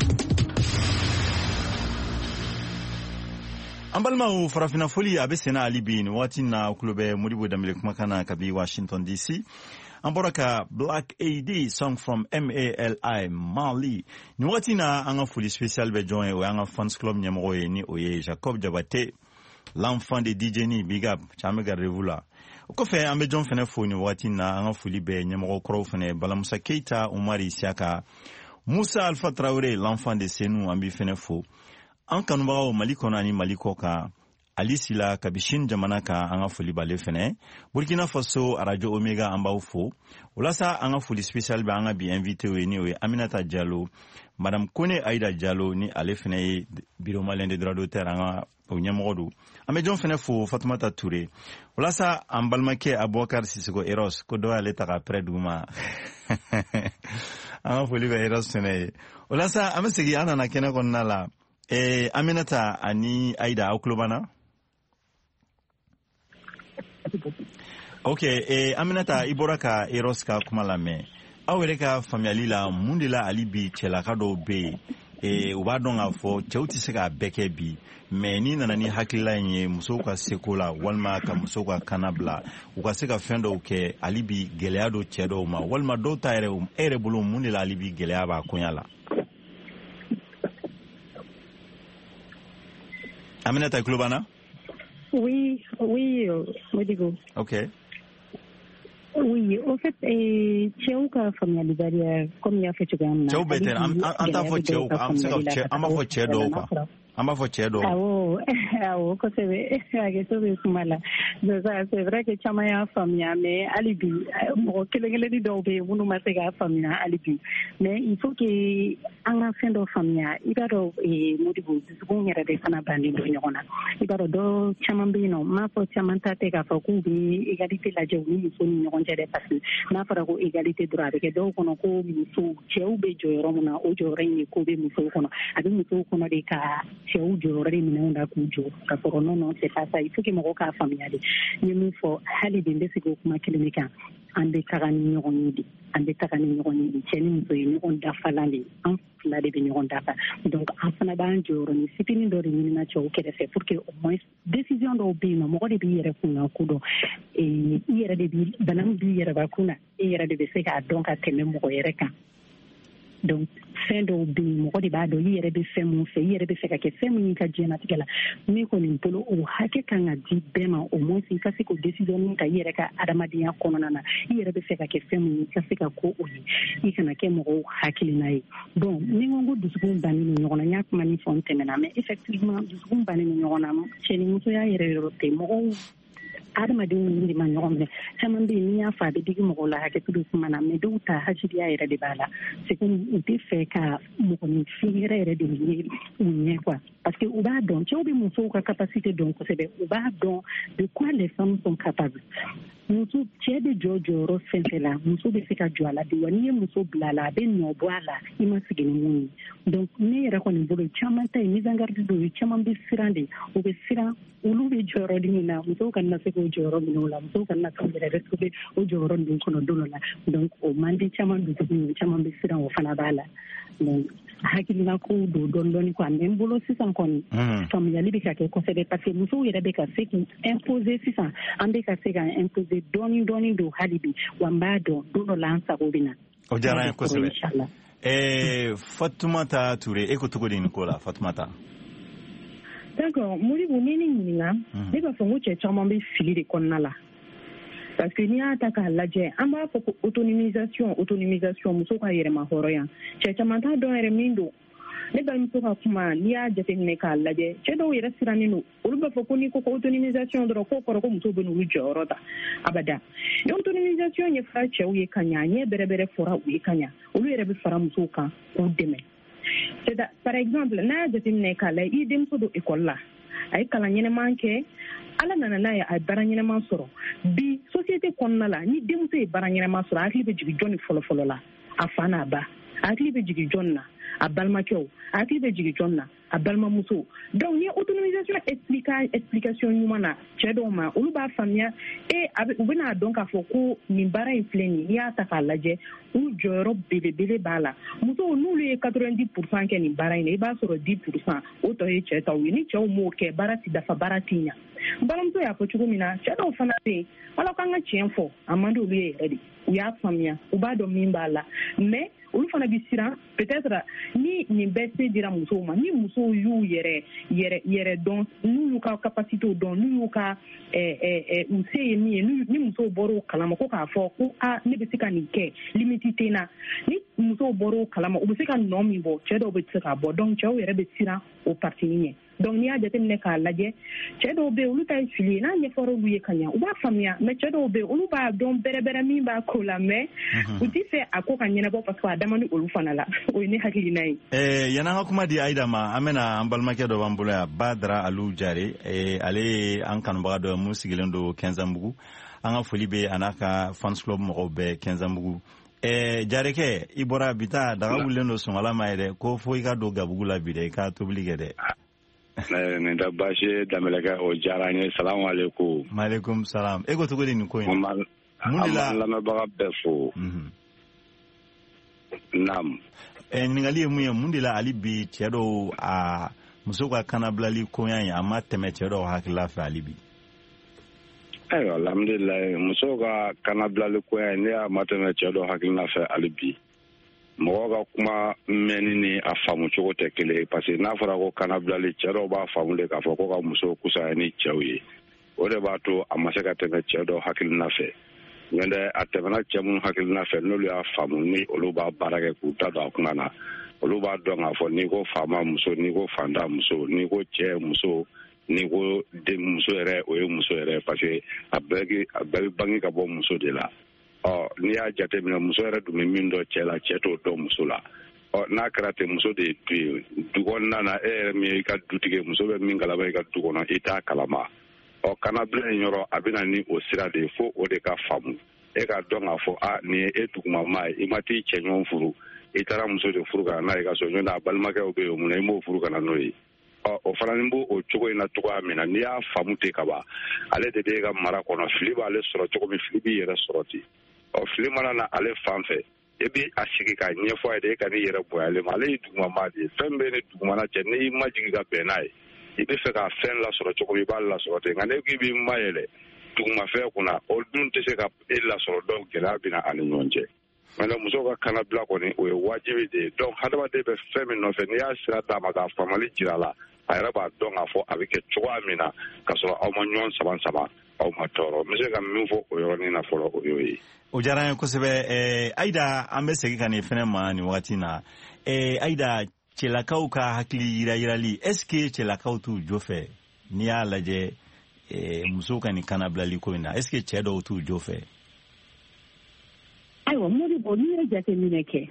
An balimaw farafina foli a bɛ senna hali bi nin waati na kulo bɛ Modibo Dembele kumakan na kabi Washington D C. An bɔra ka Black A D song from M A L I Mali. Nin waati na an ka foli spécial bɛ jɔn ye o y'an ka fans club ɲɛmɔgɔ ye ni o ye Jacob Jabate, l'enfant de D J ni Big Up caman gardez-vous là. O kɔfɛ an bɛ jɔn fɛnɛ fo nin waati na an ka foli bɛ ɲɛmɔgɔ kɔrɔw fɛnɛ Balamusa Keita, Umar Isiaka, Musa Alpha Traoré, l'enfant de Senu an b'i fɛnɛ fo. An kanubagaw Mali kɔnɔ ani Mali kɔ kan Ali Sila kabishin jamana kan an ka foli b'ale fɛnɛ. Burkina Faso Radio Omega an b'aw fo. Walasa an ka foli spécial bɛ an ka bi invité ye ni o ye Aminata Diallo, Madame Kone Aïda Diallo ni ale fɛnɛ ye bureau malien de droit d'auteur an ka o ɲɛmɔgɔ do. An bɛ jɔn fɛnɛ fo Fatumata Touré. Walasa an balimakɛ Abubakar Sisoko Eros ko dɔ y'ale ta ka près duguma. An ka foli bɛ Eros fɛnɛ ye. Walasa an bɛ segin an nana kɛnɛ kɔnɔna la. Eh, Aminata ani Aïda aw tulo b'an na? Ok, eh, Aminata i bɔra ka Eros ka kuma lamɛn. Aw yɛrɛ ka faamuyali la mun de la hali bi cɛlaka dɔw bɛ yen e u b'a dɔn k'a fɔ cɛw tɛ se k'a bɛɛ kɛ bi mais ni nana ni hakilila in ye musow ka seko la walima ka musow ka kana bila u ka se ka fɛn dɔw kɛ hali bi gɛlɛya dɔ cɛ dɔw ma walima dɔw ta yɛrɛ e yɛrɛ bolo mun de la hali bi gɛlɛya b'a koɲa la. Aminata tulo b'an na? Oui, oui, Modibo. Ok. Oui, au fait, cɛw ka faamuyalibaliya comme i y'a fɔ cogoya min na. Cɛw bɛɛ tɛ an t'a fɔ cɛw an bɛ se ka an b'a fɔ cɛ dɔw kan. An b'a fɔ cɛ dɔw. Awɔ, awɔ, kosɛbɛ. Hakɛto bɛ kuma la. C'est vrai que caman y'a faamuya mais hali bi mɔgɔ kelen kelenni dɔw bɛ yen minnu ma se k'a faamuya hali bi. Mais il faut que an ka fɛn dɔ faamuya. I b'a dɔn Modibo dusukun yɛrɛ de fana bannen don ɲɔgɔn na. I b'a dɔn dɔw caman bɛ yen nɔ, n m'a fɔ caman ta tɛ k'a fɔ k'u bɛ égalité lajɛ u ni muso ni ɲɔgɔn cɛ dɛ parce que n'a fɔra ko égalité dɔrɔn a bɛ kɛ dɔw kɔnɔ ko muso cɛw bɛ jɔyɔrɔ min na o jɔyɔrɔ in ye ko bɛ musow kɔnɔ. A bɛ musow kɔnɔ de ka cɛw jɔyɔrɔ de minɛnw da k'u jɔ ka sɔrɔ non non c'est pas ça. Il faut que mɔgɔw k'a faamuya de. N ye min fɔ hali bi n bɛ segin o kuma kelen de kan. An bɛ taga ni ɲɔgɔn ye de. An bɛ taga ni ɲɔgɔn ye de. Cɛ ni muso ye ɲɔgɔn dafalan de. An fila de bɛ ɲɔgɔn dafa. Donc an fana b'an jɔyɔrɔ ni fitinin dɔ de ɲinina cɛw kɛrɛfɛ pour que au moins décision dɔw bɛ yen nɔ mɔgɔ de b'i yɛrɛ kunna ko dɔn. I yɛrɛ de bi bana min b'i yɛrɛbakun na e yɛrɛ de bɛ se k'a dɔn ka tɛmɛ mɔgɔ yɛrɛ kan. Donc fɛn dɔw bɛ yen mɔgɔ de b'a dɔn i yɛrɛ bɛ fɛn mun fɛ i yɛrɛ bɛ fɛ ka kɛ fɛn min ka diɲɛnatigɛ la min kɔni bolo o hakɛ kan ka di bɛɛ ma au moins i ka se k'o décision ta i yɛrɛ ka adamadenya kɔnɔna na i yɛrɛ bɛ fɛ ka kɛ fɛn min i ka se ka ko o ye i kana kɛ mɔgɔw hakilina ye. Bon ni n ko ko dusukun bannen don ɲɔgɔn na n y'a kuma ni fɔ n tɛmɛna mais effectivement dusukun bannen don ɲɔgɔn na cɛ ni musoya yɛrɛ yɔrɔ tɛ mɔgɔw adamadenw de ma ɲɔgɔn minɛ caman bɛ yen n'i y'a fɔ a bɛ digi mɔgɔw la hakɛto bɛ kuma na mais dɔw ta hasidiya yɛrɛ de b'a la c'est comme u tɛ fɛ ka mɔgɔninfin yɛrɛ yɛrɛ de ye u ɲɛ quoi parce que u b'a dɔn cɛw bɛ musow ka capacité dɔn kosɛbɛ u b'a dɔn de quoi les femmes sont capables. Muso cɛ bɛ jɔ jɔyɔrɔ fɛn fɛn la muso bɛ se ka jɔ a la de wa n'i ye muso bila a la a bɛ nɔ bɔ a la i ma sigi ni mun ye donc ne yɛrɛ kɔni bolo caman ta ye mise en garde dɔw ye caman bɛ siran de u bɛ siran olu bɛ jɔyɔrɔ di min na musow kana se k'o jɔyɔrɔ minɛ o la musow kana se yɛrɛ retrouver o jɔyɔrɔ ninnu kɔnɔ don dɔ la donc o man di caman dusukun ye caman bɛ siran o fana b'a la donc hakilina ko don dɔɔni dɔɔni quoi mais n bolo sisan kɔni faamuyali bɛ ka kɛ kosɛbɛ parce que musow yɛrɛ bɛ ka se k'u imposer sisan an bɛ ka se ka imposer dɔɔni dɔɔni don hali bi wa n b'a dɔn don dɔ la an sago bɛ na. O diyara n ye kosɛbɛ. ɛɛ Fatumata Ture e ko cogo di nin ko la Fatumata? D'accord Modibo ni ne ɲininka ne b'a fɔ n ko cɛ caman bɛ fili de kɔnɔna la parce que n'i y'a ta k'a lajɛ an b'a fɔ ko autonomisation autonomisation muso ka yɛrɛma hɔrɔnya cɛ caman t'a dɔn yɛrɛ min don ne balimuso ka kuma n'i y'a jateminɛ k'a lajɛ cɛ dɔw yɛrɛ sirannen don olu b'a fɔ ko n'i ko ko autonomisation dɔrɔn k'o kɔrɔ ko muso bɛ n'olu jɔyɔrɔ ta abada ni autonomisation ɲɛfɔra cɛw ye ka ɲɛ ɲɛ bɛrɛbɛrɛ fɔra u ye ka ɲɛ olu yɛrɛ bɛ fara musow kan k'u dɛmɛ c'est par exemple n'a y'a jateminɛ k'a lajɛ i denmuso don école la a ye kalan ɲɛnɛman kɛ ala nana n'a ye a ye baara ɲɛnɛman sɔrɔ bi société kɔnɔna la ni denmuso ye baara ɲɛnɛman sɔrɔ a hakili bɛ jigin jɔn ni fɔlɔfɔlɔ la a fa n'a ba a hakili bɛ jigin jɔn na a balimakɛw a hakili bɛ jigin jɔn na a balimamuso donc ni autonomisation explica explication ɲuman na cɛ dɔw ma olu b'a faamuya e a bɛ u bɛna dɔn k'a fɔ ko nin baara in filɛ nin n'i y'a ta k'a lajɛ u jɔyɔrɔ belebele b'a la musow n'olu ye quatre-vingt-dix pour cent kɛ nin baara in na i b'a sɔrɔ dix pour cent o tɔ ye cɛ taw ye ni cɛw m'o kɛ baara ti dafa baara ti ɲa n balimamuso y'a fɔ cogo min na cɛ dɔw fana bɛ yen ala k'an ka tiɲɛ fɔ a man di olu ye yɛrɛ de u y'a faamuya u b'a dɔn min b'a la mais olu fana bɛ siran peut-être ni nin bɛɛ se dira musow ma ni musow y'u yɛrɛ yɛrɛ yɛrɛ dɔn n'u y'u ka capacité dɔn n'u y'u ka u se ye min ye ni musow bɔra o kalama ko k'a fɔ ko a ne bɛ se ka nin kɛ limite tɛ n na ni musow bɔra o kalama u bɛ se ka nɔ min bɔ cɛ dɔw bɛ se k'a bɔ donc cɛw yɛrɛ bɛ siran o parti ɲɛ donc n'i y'a jateminɛ k'a lajɛ cɛ dɔw bɛ yen olu ta ye fili ye n'a ɲɛfɔra olu ye ka ɲɛ u b'a faamuya mais cɛ dɔw bɛ yen olu b'a dɔn bɛrɛbɛrɛ min b'a ko la mais u tɛ fɛ a ko ka ɲɛnabɔ parce que a dama ni olu fana la o ye ne hakilina ye. ɛɛ yan'an ka kuma di Ayida ma an bɛna an balimakɛ dɔ b'an bolo yan Badara Alu Jare ɛɛ ale ye an kanubaga dɔ ye mun sigilen don Kɛnzanbugu an ka foli bɛ a n'a ka fans club mɔgɔw bɛɛ Kɛnzanbugu. ɛɛ Jarekɛ i bɔra bi taa daga wulilen don sɔngala ma ye dɛ ko fo i ka don gabugu la bi dɛ i ka tobili kɛ dɛ. nin tɛ baasi ye Danbɛlɛkɛ o diyara n ye salamu aleykum. maaleykum salam e ko cogo di nin ko in na. mun de la an lamɛnbaga bɛɛ fo. naam. ɛ ɲininkali ye mun ye mun de la hali bi cɛ dɔw a muso ka kanabilali koɲa ye a ma tɛmɛ cɛ dɔw hakilila fɛ hali bi. ayiwa alhamdulilayi muso ka kanabilali koɲa ne y'a ma tɛmɛ cɛ dɔw hakilina fɛ hali bi mɔgɔ ka kuma mɛnni ni a faamu cogo tɛ kelen ye parce que n'a fɔra ko kanabilali cɛ dɔw b'a faamu de k'a fɔ ko ka muso kusaya ni cɛw ye o de b'a to a ma se ka tɛmɛ cɛ dɔw hakilina fɛ mais a tɛmɛna cɛ minnu hakilina fɛ n'olu y'a faamu ni olu b'a baara kɛ k'u da don a kuma na olu b'a dɔn k'a fɔ n'i ko faama muso n'i ko fanda muso n'i ko cɛ muso n'i ko den muso yɛrɛ o ye muso yɛrɛ parce que a bɛɛ bɛ bange ka bɔ muso de la ɔ n'i y'a jateminɛ muso yɛrɛ dun bɛ min dɔn cɛ la cɛ t'o dɔn muso la ɔ n'a kɛra ten muso de ye du ye du kɔnɔna na e yɛrɛ min ye i ka dutigi muso bɛ min kalama i ka du kɔnɔ i t'a kalama ɔ kanabila in yɔrɔ a bɛ na ni o sira de ye fo o de ka faamu e ka dɔn k'a fɔ a nin ye e dugumama ye i ma t'i cɛ ɲɔgɔn furu i taara muso de furu ka na n'a ye ka so ɲɔgɔn a balimakɛw bɛ yen mun na i m'o furu ka na n'o ye ɔ o fana ni b'o o cogo in na cogoya min na n'i y'a faamu ten ka ban ale de b'e ka mara kɔnɔ fili b'ale sɔrɔ cogo min fili b'i yɛrɛ sɔrɔ ten ɔ fili mana na ale fan fɛ e bɛ a sigi ka ɲɛfɔ a ye de e ka n'i yɛrɛ bonyalen ma ale ye dugumama de ye fɛn bɛɛ ni dugumana cɛ n'i ma jigin ka bɛn n'a ye i bɛ fɛ ka fɛn lasɔrɔ cogo min i b'a lasɔrɔ ten nka ne k'i b'i ma yɛlɛ dugumafɛn kunna o dun tɛ se ka e lasɔrɔ dɔw gɛlɛya bɛ na ani ɲɔgɔn cɛ mɛ muso ka kanabila kɔni o ye wajibi de ye donc hadamaden bɛ fɛn min nɔfɛ n'i y'a sira d'a ma k'a faamali jira a la a yɛrɛ b'a dɔn k'a fɔ a bɛ kɛ cogoya min na k'a sɔrɔ aw ma ɲɔgɔn sama sama aw ma tɔɔrɔ n bɛ se ka min fɔ o yɔrɔnin na fɔlɔ o y'o ye. o diyara n ye kosɛbɛ ɛɛ Ayida an bɛ segin ka nin fɛnɛ ma nin wagati na ɛɛ Ayida cɛlakaw ka hakili yira yirali est ce que cɛlakaw t'u jo fɛ n'i y'a lajɛ ɛɛ musow ka nin kanabilali ko in na est ce que cɛ dɔw t'u jo fɛ. ayiwa Modibo n'i ye jateminɛ kɛ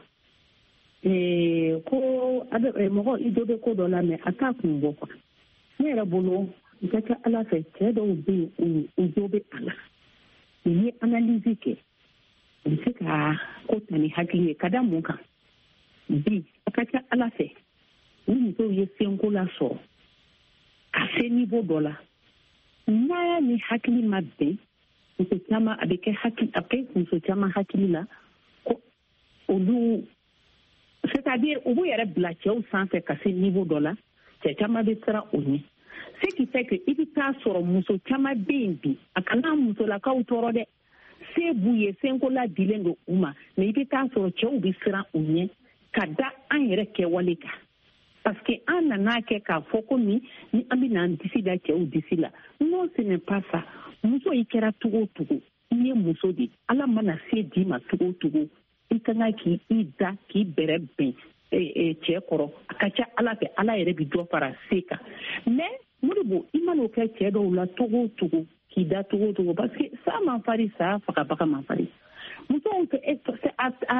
ee ko mɔgɔ i dɔ bɛ ko dɔ la mɛ a t'a kun bɔ kuwa ne yɛrɛ bolo i ka kɛ ala fɛ cɛ dɔw bɛ yen u dɔ bɛ a la u ye analyse kɛ u bɛ se ka ko ta ni hakili ye ka da mun kan bi a ka kɛ ala fɛ ni musow ye senko la sɔrɔ ka se niveau dɔ la n'a ni hakili ma bɛn muso caman a bɛ kɛ hakili a bɛ kɛ muso caman hakili la ko olu c'est-à-dire u b'u yɛrɛ bila cɛw sanfɛ ka se niveau dɔ la cɛ caman bɛ siran o ɲɛ ce qui fait que i bɛ taa sɔrɔ muso caman bɛ yen bi a kana musolakaw tɔɔrɔ dɛ se b'u ye senko la dilen don u ma mais i bɛ taa sɔrɔ cɛw bɛ siran u ɲɛ ka da an yɛrɛ kɛwale kan parce que an nana kɛ k'a fɔ ko ni ni an bɛ n'an disi da cɛw disi la non ce n'est pas ça muso i kɛra cogo o cogo i ye muso de ala mana se d'i ma cogo o cogo i ka kan k'i i da k'i bɛrɛ bɛn cɛ kɔrɔ a ka ca ala fɛ ala yɛrɛ bɛ dɔ fara se kan mais Modibo i mana o kɛ cɛ dɔw la cogo o cogo k'i da cogo o cogo parce que sa man fari sa fagabaga man fari musow fɛ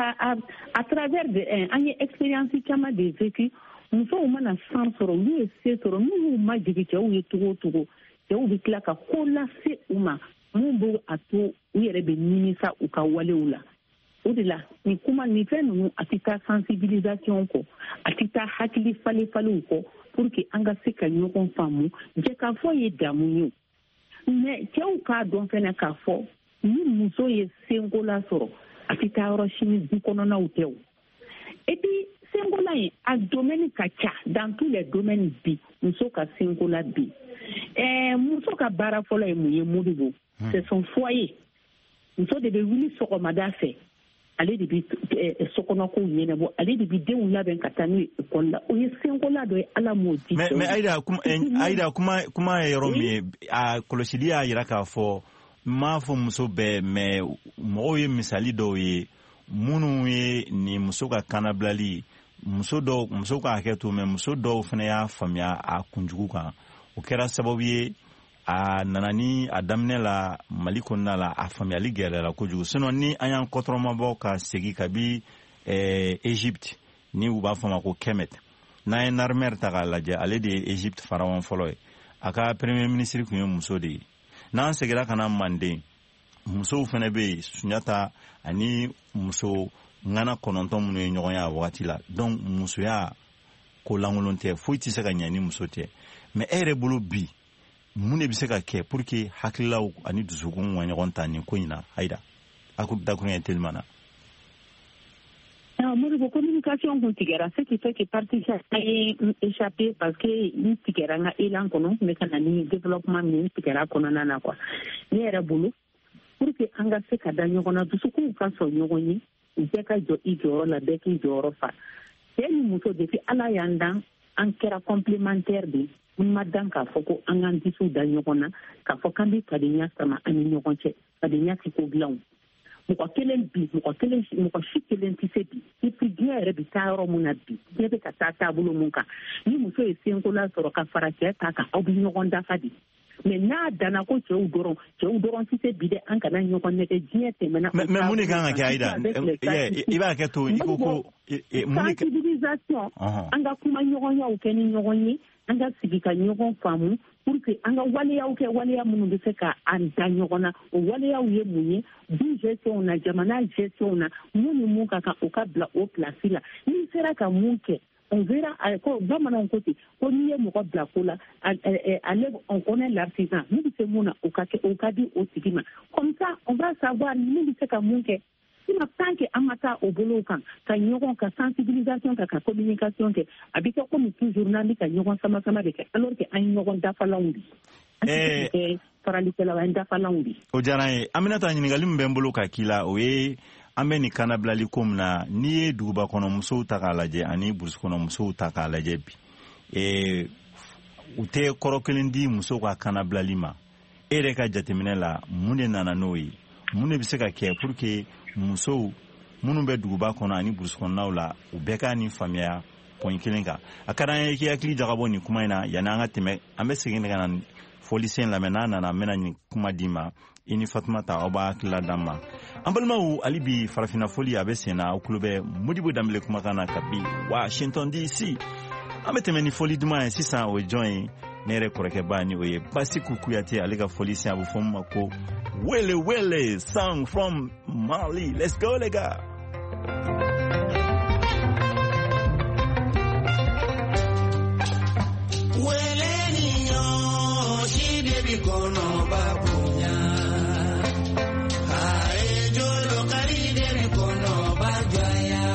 à travers de an ye expérience caman de vécu musow mana san sɔrɔ n'u ye se sɔrɔ n'u y'u ma jigin cɛw ye cogo o cogo cɛw bɛ tila ka ko lase u ma mun b'o a to u yɛrɛ bɛ nimisa u ka walew la o de la nin kuma nin fɛn ninnu a tɛ taa sensibilisation kɔ a tɛ taa hakili falen falenw kɔ pour que an ka se ka ɲɔgɔn faamu jɛkafɔ ye damu ye mais cɛw k'a dɔn fɛnɛ k'a fɔ ni muso ye senko la sɔrɔ a tɛ taa yɔrɔ si ni du kɔnɔnaw tɛ o et puis senko la in a domaine ka ca dans tous les domaines bi muso ka senko la bi ɛɛ muso ka baara fɔlɔ ye mun ye Modibo c'est son foyer muso de bɛ wuli sɔgɔmada fɛ ale de bɛ sokɔnɔkow ɲɛnabɔ ale de bɛ denw labɛn ka taa n'u ye ekɔli la o ye senkola dɔ ye ala m'o di. mais mais Ayida kuma Ayida kuma kuma ye yɔrɔ min ye a kɔlɔsili y'a jira k'a fɔ n m'a fɔ muso bɛɛ mais mɔgɔw ye misali dɔw ye minnu ye nin muso ka kanabilali muso dɔw muso ka hakɛ to mais muso dɔw fana y'a faamuya a kunjugu kan o kɛra sababu ye a nana ni a daminɛ la Mali kɔnɔna la a faamuyali gɛlɛyara kojugu sinon ni an y'an kɔtɔrɔmabɔ ka segin kabi ɛɛ Egypte ni u b'a fɔ a ma ko Kemet n'an ye Narmer ta k'a lajɛ ale de ye Egypte pharaon fɔlɔ ye a ka premier ministre tun ye muso de ye n'an seginna ka na Manden musow fana bɛ yen Sunjata ani muso ŋana kɔnɔntɔn minnu ye ɲɔgɔn ye a wagati la donc musoya ko lankolon tɛ foyi tɛ se ka ɲɛ ni muso tɛ mais e yɛrɛ bolo bi mun de bɛ se ka kɛ pour que hakililaw ani dusukun wa ɲɔgɔn ta nin ko in na Ayida a ko dakuruɲɛ teliman na. Modibo ko ni communication kun tigɛra ce qui fait que parti a ye échappé parce que n tigɛra n ka élan kɔnɔ n tun bɛ ka na ni développement min n tigɛra kɔnɔna na quoi ne yɛrɛ bolo pour que an ka se ka da ɲɔgɔn na dusukun ka sɔn ɲɔgɔn ye bɛɛ ka jɔ i jɔyɔrɔ la bɛɛ k'i jɔyɔrɔ fa cɛ ni muso depuis ala y'an dan an kɛra complémentaire de n ma dan k'a fɔ ko an k'an disiw da ɲɔgɔn na k'a fɔ k'an bɛ fadenya sama an ni ɲɔgɔn cɛ fadenya tɛ ko dilan mɔgɔ kelen bi mɔgɔ kelen mɔgɔ si kelen tɛ se bi et puis diɲɛ yɛrɛ bɛ taa yɔrɔ mun na bi diɲɛ bɛ ka taa taabolo mun kan ni muso ye senkola sɔrɔ ka fara cɛ ta kan aw bɛ ɲɔgɔn dafa de mais n'a danna ko cɛw dɔrɔn cɛw dɔrɔn tɛ se bi dɛ an kana ɲɔgɔn nɛgɛ diɲɛ tɛmɛna. mais mun de kan ka kɛ Ayida i b'a kɛ to i ko ko sensibilisation an ka kuma ɲɔgɔnyaw kɛ ni ɲɔgɔn ye an ka sigi ka ɲɔgɔn faamu pour que an ka waleyaw kɛ waleya minnu bɛ se ka an da ɲɔgɔn na o waleyaw ye mun ye du gestion na jamana gestion na mun ni mun ka kan o ka bila o place la n'i sera ka mun kɛ on verra ko bamananw ko ten ko n'i ye mɔgɔ bila ko la ale on connaît l'artisan min bɛ se mun na o ka kɛ o ka di o tigi ma comme ça on va savoir min bɛ se ka mun kɛ sinon tant que an ma taa o bolo kan ka ɲɔgɔn ka sensibilisation kɛ ka communication kɛ a bɛ kɛ comme toujours n'an bɛ ka ɲɔgɔn sama sama de kɛ alors que an ye ɲɔgɔn dafalanw de an tɛ kɛ faralikɛlaw an ye dafalanw de. o diyara n ye Aminata ɲininkali min bɛ n bolo ka k'i la o ye an bɛ nin kanabilali ko min na n'i ye duguba kɔnɔ musow ta k'a lajɛ ani burusi kɔnɔ musow ta k'a lajɛ bi u tɛ kɔrɔ kelen di musow ka kanabilali ma e yɛrɛ ka jateminɛ la mun de nana n'o ye mun de bɛ se ka kɛ pour que musow minnu bɛ duguba kɔnɔ ani burusi kɔnɔnaw la u bɛɛ ka nin faamuya pɔn kelen kan a ka d'an ye k'i hakili jagabɔ nin kuma in na yanni an ka tɛmɛ an bɛ segin ka na fɔli sen lamɛn n'a nana an bɛna nin kuma d'i ma i ni Fatumata aw b'a hakilila d'an ma an balimaw hali bi farafinna fɔli a bɛ sen na aw tulo bɛ Modibo Danbele kumakan na kabi Washington D C an bɛ tɛmɛ ni fɔli duman ye sisan o ye jɔn ye ne yɛrɛ kɔrɔkɛba ni o ye Basiku Kuyate ale ka fɔli sen a bɛ fɔ min ma ko Wele Wele song from Mali. Let's go les gars. Wele niño si baby kono babunya ae jolo kari baby kono bajaya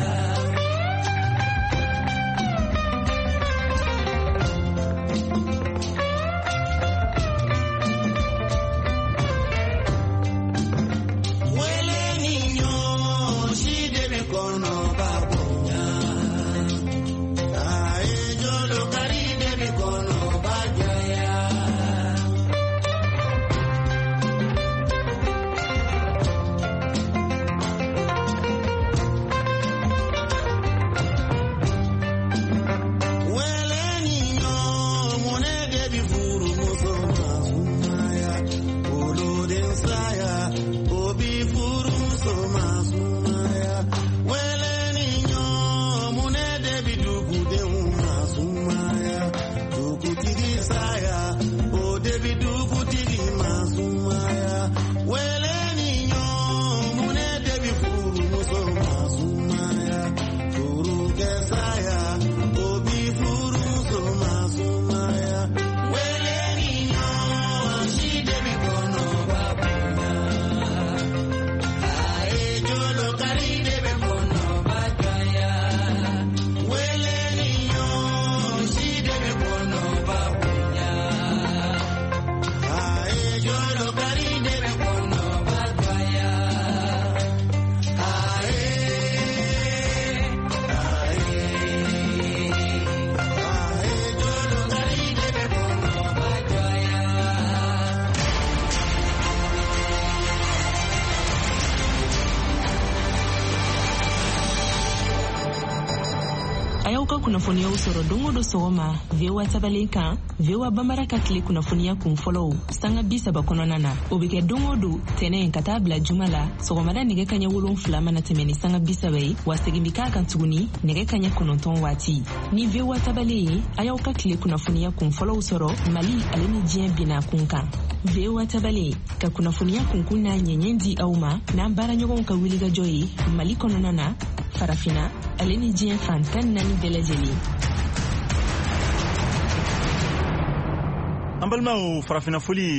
kunnafoniya sɔrɔ don o don sɔgɔma V O A tabalen kan V O A Bambara ka tile kunnafoniya kun fɔlɔw sanga bi saba kɔnɔna na o bɛ kɛ don o don tɛnɛ ka taa bila juma la sɔgɔmada nɛgɛ kaɲɛ wolonfila mana tɛmɛ ni sanga bi saba ye wa segin bi k'a kan tuguni nɛgɛ kaɲɛ kɔnɔntɔn waati ni V O A tabalen ye a y'aw ka tile kunnafoniya kun fɔlɔw sɔrɔ Mali ale ni diɲɛ binna kun kan V O A tabalen ka kunnafoniya kunkun n'a ɲɛɲɛ di aw ma n'an baaraɲɔgɔnw ka wulikajɔ ye Mali kɔnɔna na farafina ale ni diɲɛ fan tan naani bɛɛ lajɛlen. An balimaw farafina foli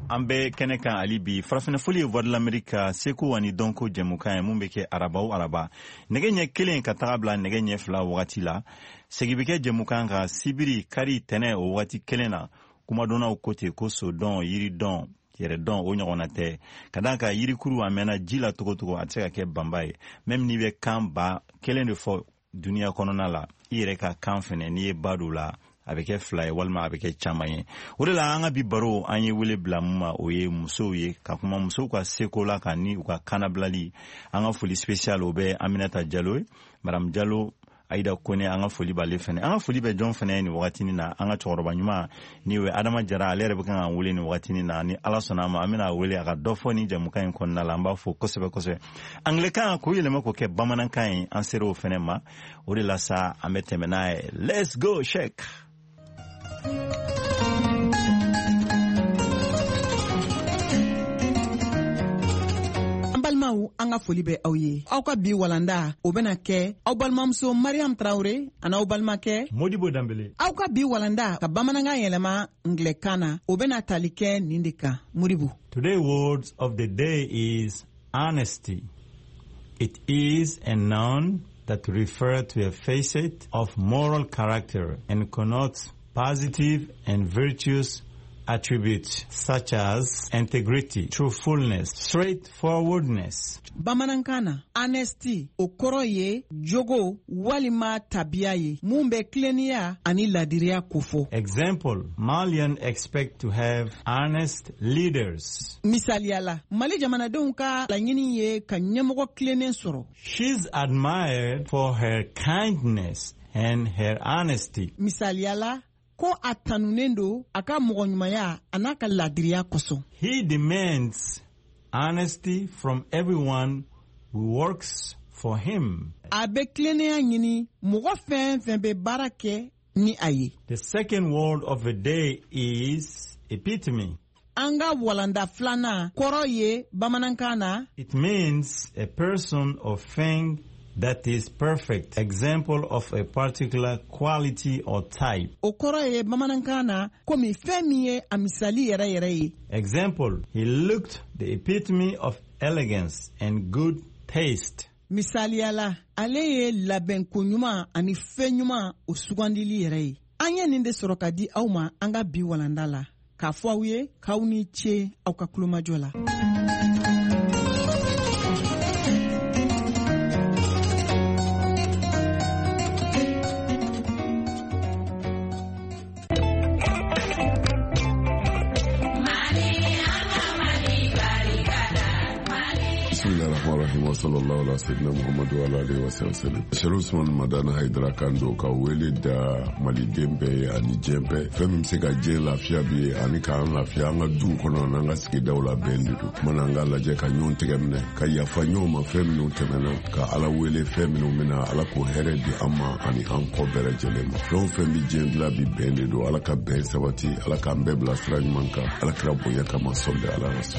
an bɛ kɛnɛ kan hali bi farafinfoli ye voix de l'Amérique seko ani dɔnko jɛmukan ye mun bɛ kɛ araba o araba nɛgɛ ɲɛ kelen ka taga bila nɛgɛ ɲɛ fila wagati la segi bɛ kɛ jɛmukan kan sibiri kari tɛnɛ o wagati kelen na kumadɔnnaw ko ten ko so dɔn yiri dɔn yɛrɛ dɔn o ɲɔgɔnna tɛ ka d'a kan yirikuru a mɛnna ji la togo togo a tɛ se ka kɛ banba ye même n'i bɛ kan ba kelen de fɔ duniya kɔnɔna la i yɛrɛ ka kan fɛnɛ n'i ye ba don la a bɛ kɛ fila ye walima a bɛ kɛ caman ye o de la an ka bi baro an ye wele bila mun ma o ye musow ye ka kuma musow ka seko la ka ni u ka kanabilali an ka foli spécial o bɛ Aminata Jalo ye Madame Jalo Aida Kone an ka foli b'ale fɛnɛ an ka foli bɛ jɔn fɛnɛ ni wagati na an ka cɛkɔrɔba ɲuman ni o ye Adama Jara ale yɛrɛ bɛ kan ka wele ni wagati na ni Ala sɔnna a ma an bɛna wele a ka dɔ fɔ ni jamukan in kɔnɔna la an b'a fɔ kosɛbɛ kosɛbɛ anglais ko yɛlɛma k'o kɛ bamanankan ye an sera o fɛnɛ ma o de la sa an bɛ tɛmɛ n'a ye let's go Sheikh. Balmaw an ka foli bɛ aw ye aw ka bi walanda o bɛna kɛ aw balimamuso Mariam Traoré ani aw balimakɛ Modibo Dambele aw ka bi walanda ka bamanankan yɛlɛma anglais na o bɛna tali kɛ nin de kan Modibo. Today's words of the day is honesty. It is a noun that refers to a facet of moral character and connotes positive and virtuous attributes such as integrity, truthfulness, straightforwardness. Bamanankana, honesty, o kɔrɔ ye jogo walima tabiya ye mun bɛ tilennenya ani ladiriya kofɔ. Example, Malians expect to have honest leaders. Misaliyala, Mali jamanadenw ka laɲini ye ka ɲɛmɔgɔ tilennen sɔrɔ. She's admired for her kindness and her honesty. Misaliyala, ko a tanunen do a ka mɔgɔɲumanya a n'a ka ladiriya kosɔn. He demands honesty from everyone who works for him. A bɛ tilennenya ɲini mɔgɔ fɛn fɛn bɛ baara kɛ ni a ye. The second word of the day is epitome. An ka walanda filanan kɔrɔ ye bamanankan na. It means a person or thing that is perfect. Example of a particular quality or type. O kɔrɔ ye bamanankan na komi fɛn min ye a misali yɛrɛ yɛrɛ ye. Example, he looked the epitome of elegance and good taste. Misaliyala, ale ye labɛnko ɲuman ani fɛn ɲuman o sugandili yɛrɛ ye. An ye nin de sɔrɔ ka di aw ma an ka bi walanda la k'a fɔ aw ye k'aw ni ce aw ka kulomajɔ la. sallallahu alaihi wasallam Muhammadu ala alaihi wasallam Sheikh Usman Madana Haidara Kando ka wele da Mali dembe ani jembe fem se ka je lafiya bi ani ka an lafiya an ka du kono na nga sigi dawla bendu mana nga laje ka nyon tegemne ka yafa nyoma fem no temena ka ala wele fem no mena ala ko here di amma ani an ko bere jelema don fem bi jendla bi bendu ala ka ben sabati ala ka mbebla sraj manka ala kra boya kama solde ala rasul.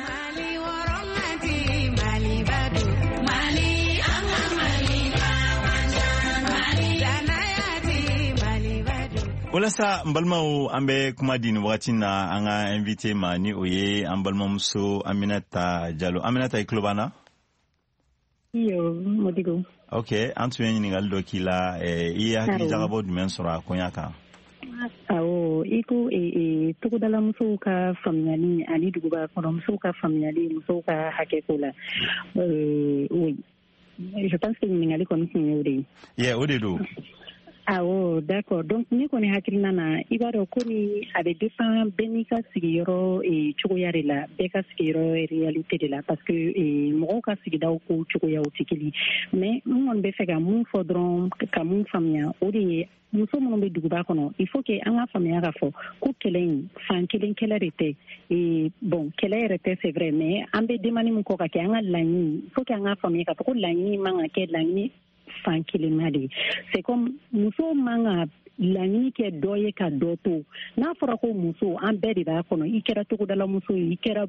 Walasa n balimaw an bɛ kuma di ni wagati na an ka invité ma ni o ye an balimamuso Aminata Jalo. Aminata, i tulo b'an na? Iyo, Modibo. Ok, an tun ye ɲininkali dɔ k'i la, i ye hakili jagabɔ jumɛn sɔrɔ a koɲa kan? Awɔ, i ko togodala musow ka faamuyali ani duguba kɔnɔ musow ka faamuyali musow ka hakɛko la. Oui, je pense que ɲininkali kɔni kun ye o de ye. Ye, o de don. Awɔ, d'accord. Donc ne kɔni hakilina na i b'a dɔn komi a bɛ dépend bɛɛ n'i ka sigiyɔrɔ cogoya de la, bɛɛ ka sigiyɔrɔ réalité de la parce que mɔgɔw ka sigidaw ko cogoyaw tɛ kelen mais n kɔni bɛ fɛ ka mun fɔ dɔrɔn ka mun faamuya o de ye muso minnu bɛ duguba kɔnɔ il faut que an ka faamuya k'a fɔ ko kɛlɛ in fan kelen kɛlɛ de tɛ bon kɛlɛ yɛrɛ tɛ c'est vrai mais an bɛ demande min kɔ ka kɛ an ka laɲini il faut que an ka faamuya k'a fɔ ko laɲini man ka kɛ laɲini fan kelen na de c'est comme muso man ka laɲini kɛ dɔ ye ka dɔ to n'a fɔra ko muso an bɛɛ de b'a kɔnɔ i kɛra togodalamuso ye i kɛra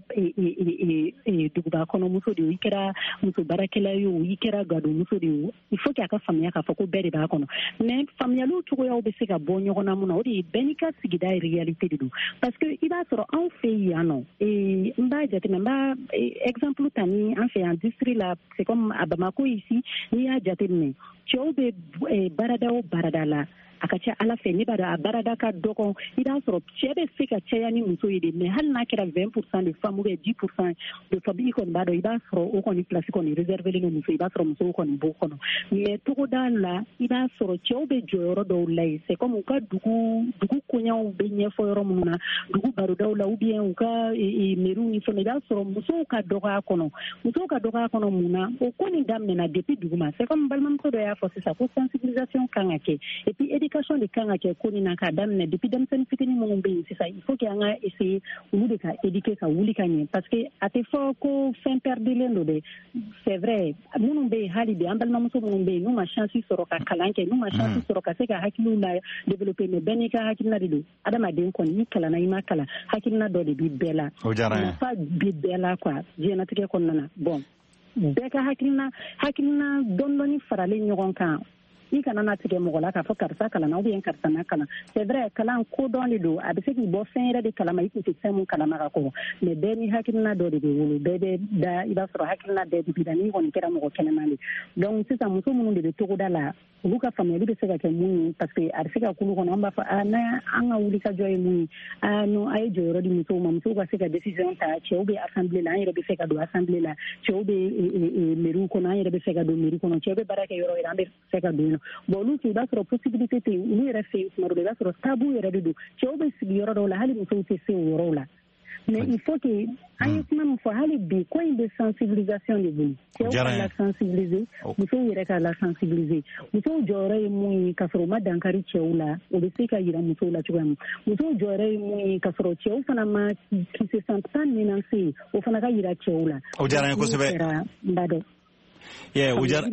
duguba kɔnɔmuso de ye i kɛra muso baarakɛla ye o i kɛra gadomuso de ye il faut que a ka faamuya k'a fɔ ko bɛɛ de b'a kɔnɔ mais faamuyaliw cogoyaw bɛ se ka bɔ ɲɔgɔn na mun na o de ye bɛɛ n'i ka sigida réalité de don parce que i b'a sɔrɔ anw fɛ yan nɔ n b'a jateminɛ n b'a exemple ta ni an fɛ yan district la c'est comme à Bamako ici n'i y'a jateminɛ cɛw bɛ baarada o baarada la a ka ca ala fɛ ne b'a dɔn a baarada ka dɔgɔ i b'a sɔrɔ cɛ bɛ se ka caya ni muso ye de mais hali n'a kɛra vingt pour cent de femmes ou bien dix pour cent de femmes i kɔni b'a dɔn i b'a sɔrɔ o kɔni place kɔni réservé len muso i b'a sɔrɔ musow kɔni b'o kɔnɔ mais togoda la i b'a sɔrɔ cɛw bɛ jɔyɔrɔ dɔw la yen c'est comme u ka dugu dugu koɲɛw bɛ ɲɛfɔ yɔrɔ minnu na dugu barodaw la ou bien u ka mairies ni fɛnw i b'a sɔrɔ musow ka dɔgɔ a kɔnɔ musow ka dɔgɔ a kɔnɔ mun na o ko nin daminɛna depuis dugu ma c'est comme balimamuso dɔ y'a fɔ sisan ko sensibilisation kan ka kɛ et puis éducation de kan ka kɛ ko nin na k'a daminɛ depuis denmisɛnnin fitinin minnu bɛ yen sisan il faut que an ka essayer olu de ka éduquer ka wuli ka ɲɛ parce que a tɛ fɔ ko fɛn perdilen don dɛ c'est vrai minnu bɛ yen hali bi an balimamuso minnu bɛ yen n'u ma chance sɔrɔ ka kalan kɛ n'u ma chance sɔrɔ ka se ka hakiliw la développer mais bɛɛ n'i ka hakilina de don adamaden kɔni n'i kalanna i ma kalan hakilina dɔ de bi bɛɛ la nafa bi bɛɛ la quoi diɲɛlatigɛ kɔnɔna na bon bɛɛ ka hakilina hakilina dɔɔni dɔɔni faralen ɲɔgɔn kan i kana na tigɛ mɔgɔ la k'a fɔ karisa kalanna ou bien karisa ma kalan c'est vrai kalan kodɔn de don a bɛ se k'i bɔ fɛn yɛrɛ de kalama i tun tɛ fɛn mun kalama ka kɔrɔ mais bɛɛ ni hakilina dɔ de bɛ wolo bɛɛ bɛ da i b'a sɔrɔ hakilina bɛɛ bi da n'i kɔni kɛra mɔgɔ kɛnɛman de donc sisan muso minnu de bɛ togoda la olu ka faamuyali bɛ se ka kɛ mun ye parce que a bɛ se ka kulu kɔnɔ an b'a fɔ a n'a an ka wuli ka jɔ ye mun ye a non a ye jɔyɔrɔ di musow ma musow ka se ka décision ta cɛw bɛ assemblée la an yɛrɛ bɛ se ka don assemblée la cɛw bɛ mairie kɔnɔ an yɛrɛ bɛ se ka don mairie kɔnɔ cɛw bɛ baara kɛ yɔrɔ yɔrɔ an bɛ se ka don bon olu fɛ i b'a sɔrɔ possibilité tɛ yen olu yɛrɛ fɛ yen tuma dɔ la i b'a sɔrɔ tabou yɛrɛ de don cɛw bɛ sigi yɔrɔ dɔw la hali musow tɛ se o yɔrɔw la mais il faut que an ye kuma min fɔ hali bi ko in bɛ sensibilisation de bolo cɛw ka la sensibiliser musow yɛrɛ ka la sensibiliser musow jɔyɔrɔ ye mun ye k'a sɔrɔ u ma dankari cɛw la o bɛ se ka yira musow la cogoya min musow jɔyɔrɔ ye mun ye k'a sɔrɔ cɛw fana ma qui se sentent pas menacés o fana ka yira cɛw la o diyara n ye kosɛbɛ n b'a dɔn Yeah, o diyara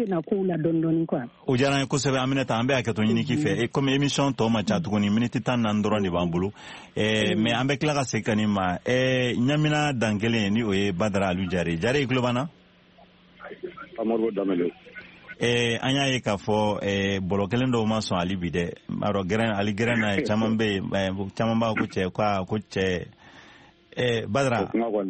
n ye kosɛbɛ Aminata an bɛ hakɛto ɲini k'i fɛ comme émission tɔ ma ca tuguni miniti tan naani dɔrɔn de b'an bolo mais an bɛ tila ka segin ka nin ma ɲamina dan kelen ni o ye Badara Alu Jare Jare i tulo b'an na Amadu Danbele an y'a ye k'a fɔ bɔlɔ kelen dɔw ma sɔn hali bi dɛ ali gɛrɛn na caman bɛ yen caman b'a ko cɛ ko cɛ Badara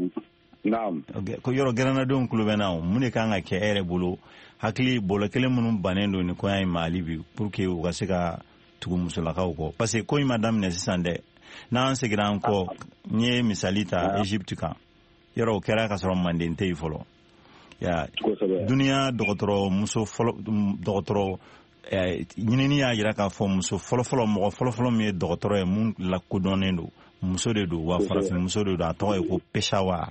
ko yɔrɔ gɛrɛnnadenw tulo bɛ na mun de kan ka kɛ e yɛrɛ bolo hakili bɔlɔ kelen minnu bannen don nin koɲa in ma hali bi pour que u ka se ka tugu musolakaw kɔ parce que ko in ma daminɛ sisan dɛ n'an seginna an kɔ n ye misali ta Egypte kan yɔrɔ o kɛra ka sɔrɔ Manden tɛ yen fɔlɔ duniya dɔgɔtɔrɔ muso fɔlɔ dɔgɔtɔrɔ ɲinini y'a jira k'a fɔ muso fɔlɔfɔlɔ mɔgɔ fɔlɔfɔlɔ min ye dɔgɔtɔrɔ ye mun lakodɔnnen don muso de don wa farafin muso de don a tɔgɔ ye ko Peshawar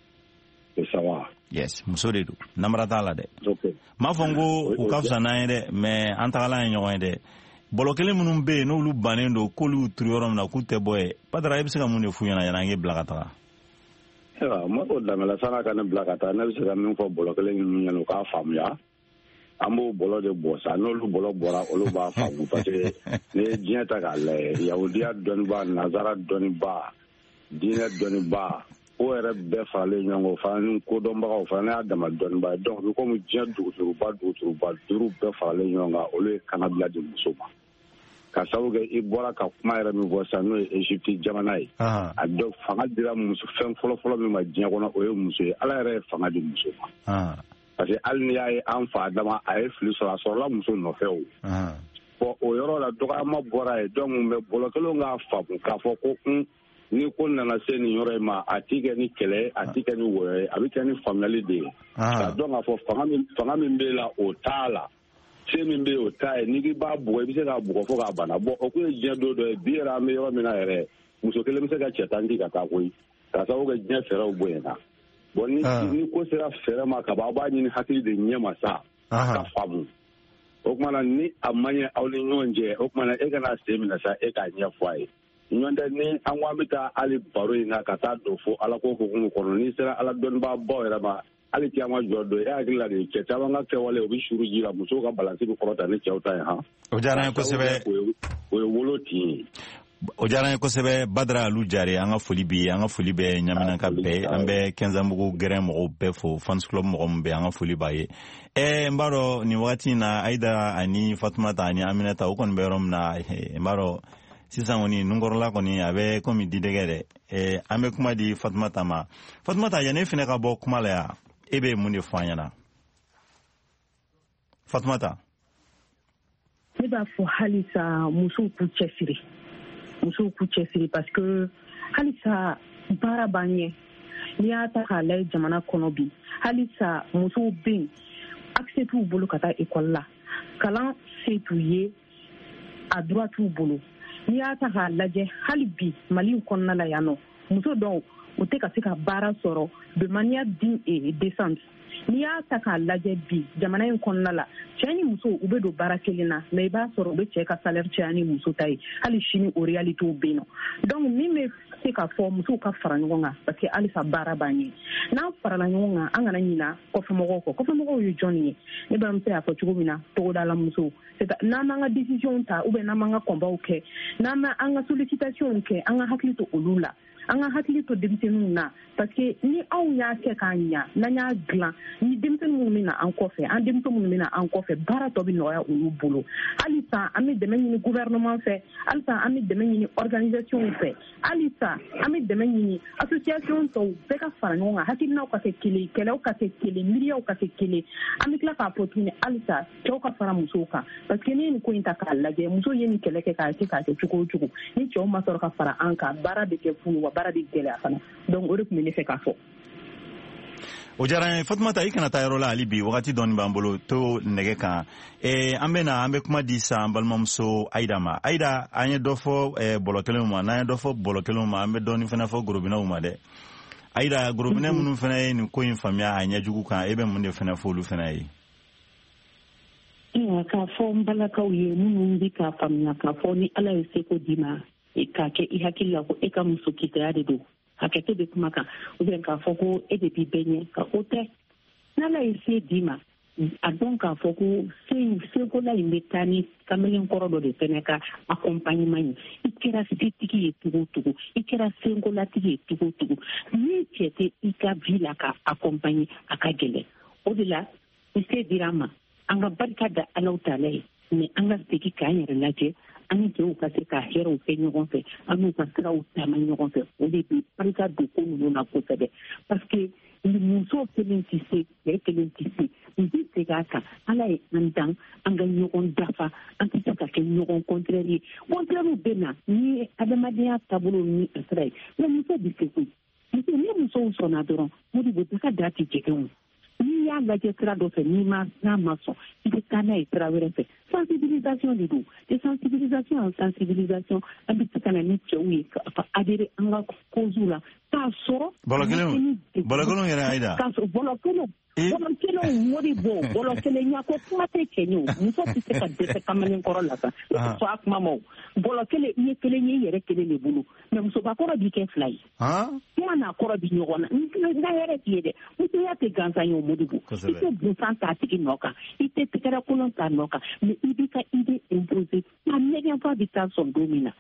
yes muso de don namara t'a la dɛ m'a fɔ n ko u ka fisa n'an ye dɛ mais an tagala ye ɲɔgɔn ye dɛ bɔlɔ kelen minnu bɛ yen n'olu bannen don k'olu turu yɔrɔ min na k'u tɛ bɔ ye Badara i bɛ se ka mun de f'u ɲɛna yanni an k'e bila ka taga ayiwa ma o lamɛnla san'a ka ne bila ka taa ne bɛ se ka min fɔ bɔlɔ kelen ninnu ɲɛna u k'a faamuya an b'o bɔlɔ de bɔ sa n'olu bɔlɔ bɔra olu b'a faamu parce que n'i ye diɲɛ ta k'a lajɛ yahudiya dɔnniba nazara dɔnniba diinɛ dɔnniba o yɛrɛ bɛɛ faralen ɲɔgɔn kan o fana ni kodɔnbagaw o fana y'a dama dɔnniba ye donc komi diɲɛ duguturuba duguturuba duuru bɛɛ faralen ɲɔgɔn kan olu ye kanabila di muso ma ka sababu kɛ i bɔra ka kuma yɛrɛ min fɔ sisan n'o ye Egypte jamana ye a dɔ fanga dira muso fɛn fɔlɔfɔlɔ min ma diɲɛ kɔnɔ o ye muso ye Ala yɛrɛ ye fanga di muso ma parce que hali n'i y'a ye an fa dama a ye fili sɔrɔ a sɔrɔla muso nɔfɛ o bon o yɔrɔ la dɔgɔyama bɔra yen donc mais bɔlɔ kelenw k'a faamu k'a fɔ ko un ni ko nana se nin yɔrɔ in ma a t'i kɛ ni kɛlɛ a t'i kɛ ni wɔyɔ ye a bɛ kɛ ni faamuyali de ye k'a dɔn k'a fɔ fanga min fanga min b'e la o t'a la se min bɛ yen o t'a ye n'i k'i b'a bugɔ i bɛ se k'a bugɔ fo k'a bana bon o kun ye diɲɛ don dɔ ye bi yɛrɛ an bɛ yɔrɔ min na yɛrɛ muso kelen bɛ se ka cɛ tan di ka taa koyi k'a sababu kɛ diɲɛ fɛɛrɛw bonyana bon ni ni ko sera fɛɛrɛ ma ka ban a b'a ɲini hakili de ɲɛ ma sa ka faamu o kumana ni a man ɲɛ aw ni ɲɔgɔn cɛ o kumana e kana se minɛ sa e k'a ɲɛfɔ a ye ɲɔntɛ ni an ko an bɛ taa hali baro in na ka taa don fo ala ko hukumu kɔnɔ n'i sera ala dɔnnibaa baw yɛrɛ ma hali caman jɔ don e hakili la de cɛ caman ka kɛwale u bɛ suru ji la musow ka balansi bɛ kɔrɔta ni cɛw ta ye han. o diyara n ye kosɛbɛ. o ye wolo tin ye. o diyara n ye kosɛbɛ Badara Alu Jare an ka foli bi an ka foli bɛ Ɲaminaka bɛɛ an bɛ Kɛnzanbugu gɛrɛn mɔgɔw bɛɛ fo fans club mɔgɔ min bɛ an ka foli b'a ye. ɛɛ n b'a dɔn nin wagati in na Ayida ani Fatumata ani Aminata o kɔni bɛ yɔrɔ min na n b'a dɔn sisan kɔni nunkɔrɔla kɔni a bɛ komi didɛgɛ dɛ. ɛɛ an bɛ kuma di Fatumata ma. Fatumata yanni e fana ka bɔ kuma la yan e bɛ mun de fɔ an ɲɛna Fatumata. ne b'a fɔ halisa musow k'u cɛsiri musow k'u cɛsiri parce que halisa baara b'an ɲɛ n'i y'a ta k'a lajɛ jamana kɔnɔ bi halisa musow bɛ yen accès t'u bolo ka taa école la kalan se t'u ye a droit t'u bolo n'i y'a ta k'a lajɛ hali bi Mali kɔnɔna la yan nɔ muso dɔw u tɛ ka se ka baara sɔrɔ de manière digne et décente. n'i y'a ta k'a lajɛ bi jamana in kɔnɔna la cɛ ni muso u bɛ don baara kelen na mais i b'a sɔrɔ u bɛ cɛ ka salaire caya ni muso ta ye hali sini o réalitéw bɛ yen nɔ donc min bɛ se ka fɔ musow ka fara ɲɔgɔn kan parce que halisa baara b'an ye n'an farala ɲɔgɔn kan an kana ɲina kɔfɛmɔgɔw kɔ kɔfɛmɔgɔw ye jɔn ye ne balimamuso y'a fɔ cogo min na togodala musow n'an m'an ka décision ta ou bien n'an m'an ka combat kɛ n'an m'an ka sollicitation kɛ an ka hakili to olu la an ka hakili to denmisɛnninw na parce que ni anw y'a kɛ k'a ɲa n'an y'a dilan ni denmisɛnnin minnu bɛ na an kɔfɛ an denmuso minnu bɛ na an kɔfɛ baara tɔ bɛ nɔgɔya olu bolo halisa an bɛ dɛmɛ ɲini gouvernement fɛ halisa an bɛ dɛmɛ ɲini organisation fɛ halisa an bɛ dɛmɛ ɲini association tɔw bɛɛ ka fara ɲɔgɔn kan hakilinaw ka kɛ kelen kɛlɛw ka kɛ kelen miiriyaw ka kɛ kelen an bɛ tila k'a fɔ tuguni halisa cɛw ka fara musow kan parce que ni ye nin ko in ta k'a lajɛ muso ye nin kɛlɛ kɛ k'a kɛ k'a kɛ cogo o cogo ni cɛw ma sɔrɔ ka fara an kan baara bɛ kɛ fu wa baara bɛ gɛlɛya fana donc o de tun bɛ ne fɛ k'a fɔ. o diyara n ye Fatumata i kana taa yɔrɔ la hali bi wagati dɔɔni b'an bolo to nɛgɛ kan ɛɛ an bɛ na an bɛ kuma di sa an balimamuso Ayida ma Ayida an ye dɔ fɔ ɛɛ bɔlɔ kelenw ma n'an ye dɔ fɔ bɔlɔ kelenw ma an bɛ dɔɔni fana fɔ gorobinɛw ma dɛ Ayida gorobinɛ minnu fana ye nin ko in faamuya a ɲɛjugu kan e bɛ mun de fana fɔ olu fana ye. k'a fɔ n balakaw ye minnu bɛ k'a faamuya k'a fɔ ni Ala ye seko d'i ma k'a kɛ i hakili la ko e ka muso kitaya de don hakɛto bɛ kuma kan ou bien k'a fɔ ko e de b'i bɛɛ ɲɛ ka o tɛ n'Ala ye se d'i ma a dɔn k'a fɔ ko sekola in bɛ taa ni kamalen kɔrɔ dɔ de fɛnɛ ka accompagnement ye i kɛra setigi ye cogo o cogo i kɛra senkolatigi ye cogo o cogo ni cɛ tɛ i ka vie la ka accompagner a ka gɛlɛn o de la ni se dira ma an ka barika da Alahu Taala ye mais an ka segin k'an yɛrɛ lajɛ an ni cɛw ka se ka hɛrɛw kɛ ɲɔgɔn fɛ an n'u ka siraw taama ɲɔgɔn fɛ o de bɛ barika don ko ninnu na kosɛbɛ parce que muso kelen tɛ se cɛ kelen tɛ se n bɛ segin a kan Ala ye an dan an ka ɲɔgɔn dafa an tɛ se ka kɛ ɲɔgɔn contraire ye contraire bɛ na ni ye adamadenya taabolo ni a sira ye mais muso bɛ se koyi muso ni musow sɔnna dɔrɔn Modibo bɛɛ ka da tɛ jɛgɛn o n'i y'a lajɛ sira dɔ fɛ n'i ma n'a ma sɔn i bɛ taa n'a ye sira wɛrɛ fɛ sensibilisation de don de sensibilisation en sensibilisation an bɛ se ka na ni cɛw ye ka adhérer an ka cause la k'a sɔrɔ. bɔlɔ kelen bɔlɔ kelen yɛrɛ Ayida. k'a sɔrɔ bɔlɔ kelen bɔlɔ kelen Modibo bɔlɔ kelen ɲa ko kuma tɛ cɛ ye o muso tɛ se ka dɛsɛ kamalen kɔrɔ la sa o tɛ sɔn a kuma ma o bɔlɔ kelen i ye kelen ye i yɛrɛ kelen de bolo mais musoba kɔrɔ b'i kɛ fila ye. kuma n'a kɔrɔ bi ɲɔgɔn na n ka yɛrɛ t'i ye dɛ musoya tɛ gansan ye o Modibo i tɛ bunsan t'a tigi nɔ kan i tɛ tɛgɛrɛ kolon t'a nɔ kan mais i b'i ka idée imposer a ɲɛgɛn fa bɛ taa sɔn don min na.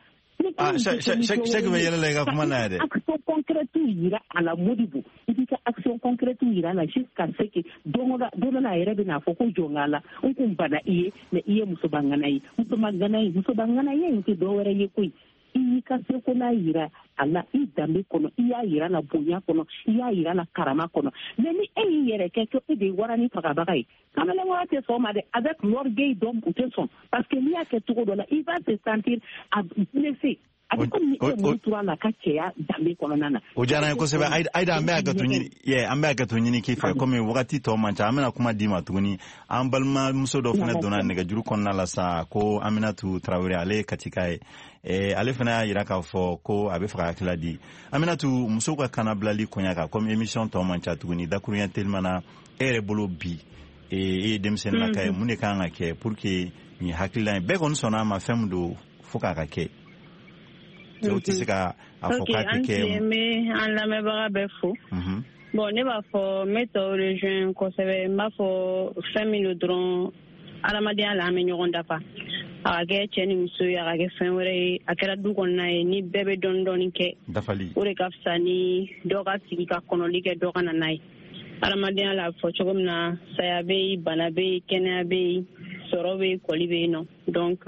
Chaque bɛ yɛlɛ la i ka kuma na yɛrɛ. action concrète yira a la Modibo i b'i ka action concrète yira a la jusqu'à ce que don dɔ la a yɛrɛ bɛ n'a fɔ ko jɔn k'a la n kun banna i ye mais i ye musobangana ye musobangana ye musobangana ye in tɛ dɔwɛrɛ ye koyi i y'i ka seko n'a yira a la i danbe kɔnɔ i y'a yira a la bonya kɔnɔ i y'a yira a la karama kɔnɔ mais ni e y'i yɛrɛ kɛ ko e de ye waranin fagabaga ye kamalen wara tɛ sɔn o ma dɛ avec l'orgueil donc u tɛ sɔn parce que n'i y'a kɛ cogo dɔ la i va se sentir blessé a bɛ komi e mun tura la ka cɛya danbe kɔnɔna na. o diyara n ye kosɛbɛ Ayida an bɛ hakɛto ɲini ye an bɛ hakɛto ɲini k'i fɛ komi wagati tɔ man ca an bɛna kuma d'i ma tuguni an balimamuso dɔ fana donna nɛgɛjuru kɔnɔna la sa ko Aminatu Tarawele ale ye katika ye ɛɛ ale fana y'a yira k'a fɔ ko a bɛ fɛ ka hakilila di Aminatu musow ka kanabilali koɲa kan komi émission tɔ man ca tuguni dakuruɲɛ teliman na e yɛrɛ bolo bi e ye denmisɛnninlaka ye mun de kan ka kɛ pour que nin hakilila ye bɛɛ kɔni sɔnna a ma fɛn min don fo k'a ka kɛ. cɛw tɛ se ka a fɔ k'a tɛ kɛ. Ok, an bɛ an lamɛnbaga bɛɛ fo. Bon, ne b'a fɔ n bɛ tɔw rejoindre kosɛbɛ, n b'a fɔ fɛn min don dɔrɔn adamadenya la an bɛ ɲɔgɔn dafa. A ka kɛ cɛ ni muso ye, a ka kɛ fɛn wɛrɛ ye, a kɛra du kɔnɔna ye, ni bɛɛ bɛ dɔɔni dɔɔni kɛ. Dafali. O de ka fisa ni dɔ ka sigi ka kɔnɔli kɛ dɔ ka na n'a ye. Adamadenya la fɔ cogo min na, saya bɛ yen, bana bɛ yen, kɛnɛya bɛ yen, sɔrɔ bɛ yen, kɔli bɛ yen nɔ. Donc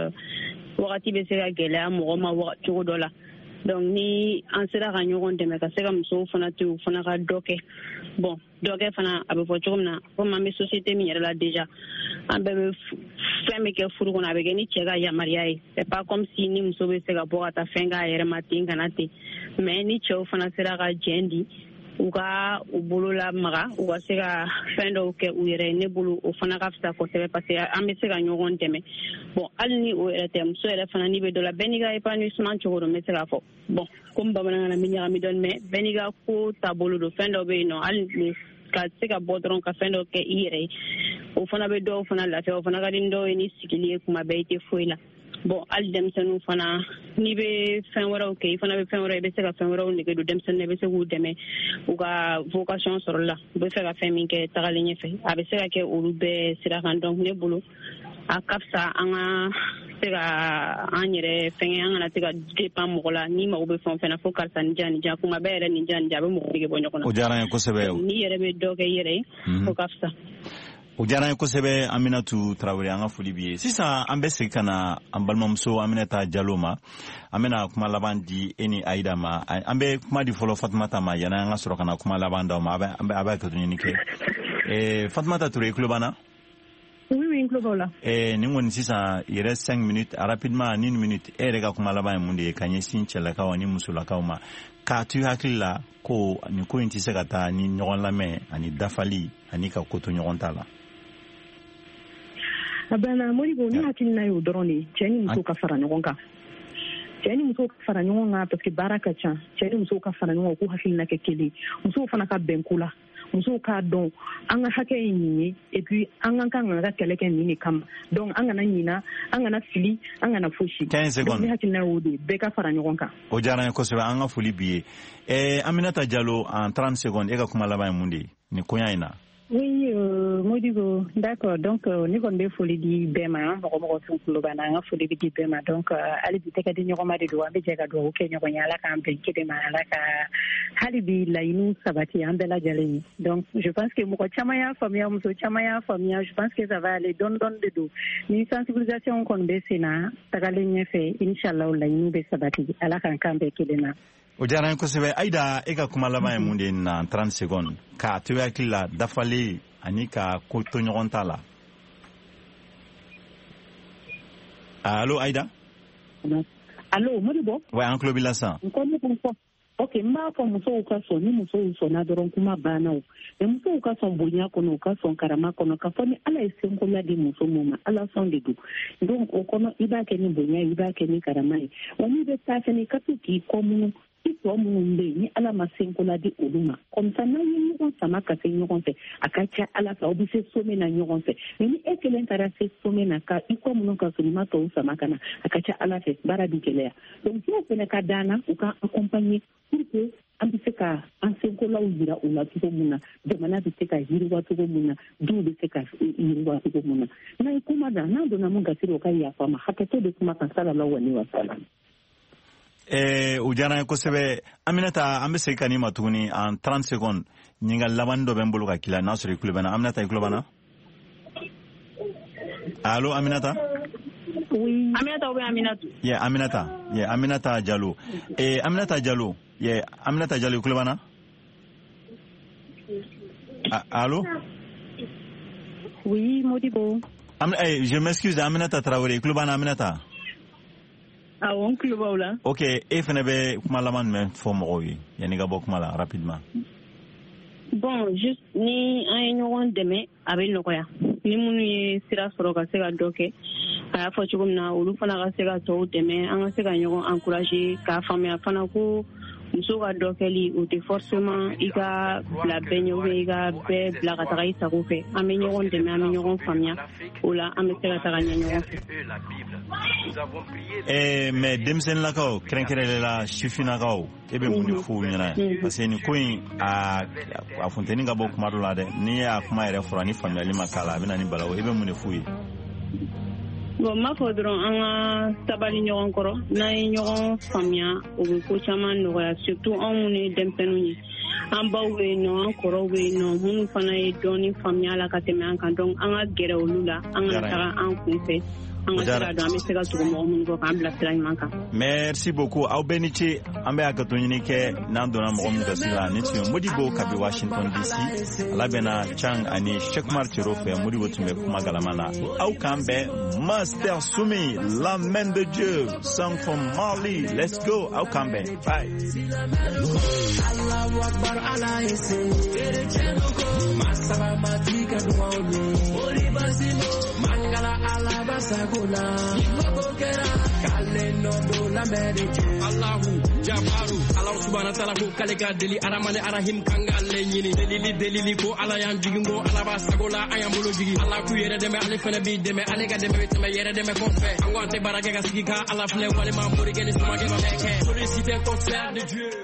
wagati bɛ se ka gɛlɛya mɔgɔ ma cogo dɔ la. Donc ni an sera ka ɲɔgɔn dɛmɛ ka se ka musow fana to yen, u fana ka dɔ kɛ. Bon, dɔ kɛ fana a bɛ fɔ cogo min na, komi an bɛ société min yɛrɛ la déjà, an bɛɛ bɛ fɛn bɛ kɛ furu kɔnɔ, a bɛ kɛ ni cɛ ka yamaruya ye. C'est pas comme si ni muso bɛ se ka bɔ ka taa fɛn k'a yɛrɛ ma ten kana ten. Mais ni cɛw fana sera ka jɛn di, u ka u bolo lamaga, u ka se ka fɛn dɔw kɛ u yɛrɛ ye, ne bolo o fana ka fisa kosɛbɛ parce que an bɛ se ka ɲɔgɔn dɛmɛ. Bon, hali ni o yɛrɛ tɛ, muso yɛrɛ fana ni bɛ dɔ la, bɛɛ n'i ka épanouissement cogo don, n bɛ se k'a fɔ. Bon, comme bamanankan na mi ɲagami dɔɔni, mais bɛɛ n'i ka ko taabolo don, fɛn dɔ bɛ yen nɔ, hali ka se ka bɔ dɔrɔn ka fɛn dɔ kɛ i yɛrɛ ye, o fana bɛ dɔw fana lafiya, o fana ka di dɔw ye ni sigili ye kuma bɛɛ i tɛ foyi la. Bon, hali denmisɛnninw fana n'i bɛ fɛn wɛrɛw kɛ, i fana bɛ fɛn wɛrɛw, i bɛ se ka fɛn wɛrɛw nege don denmisɛnninw, i bɛ se k'u dɛmɛ u ka vocation sɔrɔli la, u bɛ fɛ ka fɛn min kɛ tagalen ɲɛfɛ, a bɛ se ka kɛ olu bɛɛ sira kan. Donc ne bolo a ka fisa an ka se ka an yɛrɛ fɛngɛ, an kana se ka dépend mɔgɔ la, ni mago bɛ fɛn o fɛn na fo karisa nin ja nin ja, kuma bɛɛ yɛrɛ nin ja nin ja, a bɛ mɔgɔ nege bɔ ɲɔgɔn na. O diyara n ye kosɛbɛ. N'i yɛrɛ bɛ dɔ kɛ i yɛrɛ ye, o ka fisa. O diyara n ye kosɛbɛ Aminatu Tarawele, an ka foli b'i ye. Sisan an bɛ segin ka na an balimamuso Aminata Jalo ma, an bɛna kuma laban di e ni Aïda ma. An bɛ kuma di fɔlɔ Fatumata ma yanni an ka sɔrɔ ka na kuma laban d'aw ma, a bɛ a bɛ hakɛto ɲini kɛ. Eh, Fatumata Ture, i tulo b'an na? Oui, oui, n tulo b'aw la. Eh, nin kɔni sisan il reste cinq minutes, rapidement ni une minute, e yɛrɛ ka kuma laban ye mun de ye ka ɲɛsin cɛlakaw ani musolakaw ma, k'a to i hakili la ko nin ko in tɛ se ka taa ni ɲɔgɔn lamɛn ani dafali ani ka ko to ɲɔgɔn ta la. A bɛnna Modibo, ne hakilina y'o dɔrɔn de ye, cɛ ni muso ka fara ɲɔgɔn kan. Cɛ ni muso ka fara ɲɔgɔn kan parce que baara ka ca, cɛ ni muso ka fara ɲɔgɔn kan k'u hakilina kɛ kelen, musow fana ka bɛn ko la, musow k'a dɔn an ka hakɛ ye nin ye et puis an ka kan ka kɛlɛ kɛ nin de kama, donc an kana ɲina, an kana fili, an kana fosi. quinze secondes. Ne hakilina y'o de ye, bɛɛ ka fara ɲɔgɔn kan. O diyara n ye kosɛbɛ, an ka foli b'i ye. Eh, Aminata Jalo, en trente secondes, e ka kuma laban ye mun de ye nin koɲa in na? Oui, euh, Modibo, d'accord. Donc, euh, ni kon be foli di bɛɛ ma, mɔgɔ mɔgɔ tun tulo b'an na, an ka foli bɛ di bɛɛ ma. Donc, hali bi tɛgɛ di ɲɔgɔn ma de don, an bɛ jɛ ka dugawu kɛ ɲɔgɔn ye, Ala k'an bɛn kelen ma, Ala ka hali bi laɲiniw sabati an bɛɛ lajɛlen ye. Donc, je pense que mɔgɔ caman y'a faamuya, muso caman y'a faamuya, je pense que ça va aller dɔɔni dɔɔni de don. Ni sensibilisation kɔni bɛ sen na, tagalen ɲɛfɛ, Inch'Allah laɲiniw bɛ sabati, Ala k'an k'an bɛn kelen na. O diyara n ye kosɛbɛ. Aïda, e ka kuma laban ye mun de ye na trente secondes, k'a to i hakili la dafali ani ka ko to ɲɔgɔn ta la. Allo Aïda? Allo Modibo? Ouais, an tulo b'i la sisan. Ok, n b'a fɔ musow ka sɔn, ni musow sɔnna dɔrɔn kuma banna o. Mais musow ka sɔn bonya kɔnɔ, u ka sɔn karama kɔnɔ, ka fɔ ni Ala ye senkoya di muso min ma, Ala sɔn de don. Donc o kɔnɔ i b'a kɛ ni bonya ye, i b'a kɛ ni karama ye. Wa n'i bɛ taa fɛnɛ i ka to k'i kɔmunu, i tɔ minnu bɛ yen ni Ala ma senkola di olu ma. Comme ça n'an ye ɲɔgɔn sama ka se ɲɔgɔn fɛ, a ka ca Ala fɛ aw bɛ se sommet na ɲɔgɔn fɛ. Mais ni e kelen taara se sommet na ka i kɔmunu ka sɔrɔ i ma tɔw sama ka na, a ka ca Ala fɛ baara bi gɛlɛya. Donc n'o fɛnɛ ka d'an na, u ka accompagner pour que an bɛ se ka an senkolaw jira u la cogo min na, jamana bɛ se ka yiriwa cogo min na, duw bɛ se ka yiriwa cogo min na. N'a ye kuma da, n'a donna mun gasi o ka yafa ma, hakɛto bɛ kuma kan sallallahu alaihi wa sallam. Eh, o diyara n ye kosɛbɛ. Aminata, an bɛ segin ka n'i ma tuguni en trente secondes, ɲininkali laban dɔ bɛ n bolo ka k'i la n'a sɔrɔ i tulo bɛ n na. Aminata, i tulo b'an na? Allo Aminata? Oui. Aminata ou bien Aminata? Yeah, Aminata. Yeah, Aminata Jalo. Eh, Aminata Jalo. Yeah, Aminata Jalo, i tulo b'an na? Allo? Oui, Modibo. Am, eh, je m'excuse, Aminata Traoré, i tulo b'an na, Aminata? Awɔ, n tulo b'aw la. Ok, e fɛnɛ bɛ kuma laban jumɛn fɔ mɔgɔw ye yanni ka bɔ kuma la rapidement? Bon, juste ni an ye ɲɔgɔn dɛmɛ a bɛ nɔgɔya. Ni minnu ye sira sɔrɔ ka se ka dɔ kɛ, a y'a fɔ cogo min na, olu fana ka se ka tɔw dɛmɛ, an ka se ka ɲɔgɔn encourager k'a faamuya fana ko muso ka dɔ kɛli o tɛ forcément i ka bila bɛɛ ɲɛ ou bien i ka bɛɛ bila ka taga i sago fɛ. An bɛ ɲɔgɔn dɛmɛ, an bɛ ɲɔgɔn faamuya, o la an bɛ se ka taga ɲɛ ɲɔgɔn fɛ. Eh, mais denmisɛnninlakaw kɛrɛnkɛrɛnlen la sifinnakaw e bɛ mun de f'u ɲɛna parce que nin ko in a a funteni ka bɔ kuma dɔ la dɛ n'i y'a kuma yɛrɛ fɔra ni faamuyali ma k'a la a bɛ na ni balawu e bɛ mun de f'u ye. Bon, m'a fɔ dɔrɔn an ka sabali ɲɔgɔn kɔrɔ n'an ye ɲɔgɔn faamuya o bɛ ko caman nɔgɔya surtout anw minnu ye denmisɛnninw ye an baw bɛ yen nɔ an kɔrɔw bɛ yen nɔ minnu fana ye dɔɔni faamuya la ka tɛmɛ an kan donc an ka gɛrɛ olu la an ka taga an kunfɛ. Merci beaucoup. Aw bɛɛ ni ce an bɛ hakɛto ɲini kɛ n'an donna mɔgɔ min gasi la ni tun ye Modibo kabi Washington D C ala bɛna Chang ani Cheikh Umar Cero fɛ Modibo tun bɛ kuma galama la aw kan bɛn Master Soumi la main de Dieu song from Mali. Let's go. Aw kan bɛn. Bye. Allahu Akbar ala ese masaba matika duwaone ori basimo mangala ala basagula ibokera kaleno do la mereke Allahu Jabaru Allah subhanahu wa ta'ala ko kaleka deli aramane arahim kangale nyini delili delili ko ala yan jigingo ala basagula ayambulo jigi Allah ku yere deme ale fene bi deme ale ga deme teme yere deme ko fe angwante barake ga sigika ala fle wale ma mori gene sama ke meke solliciter ko faire de Dieu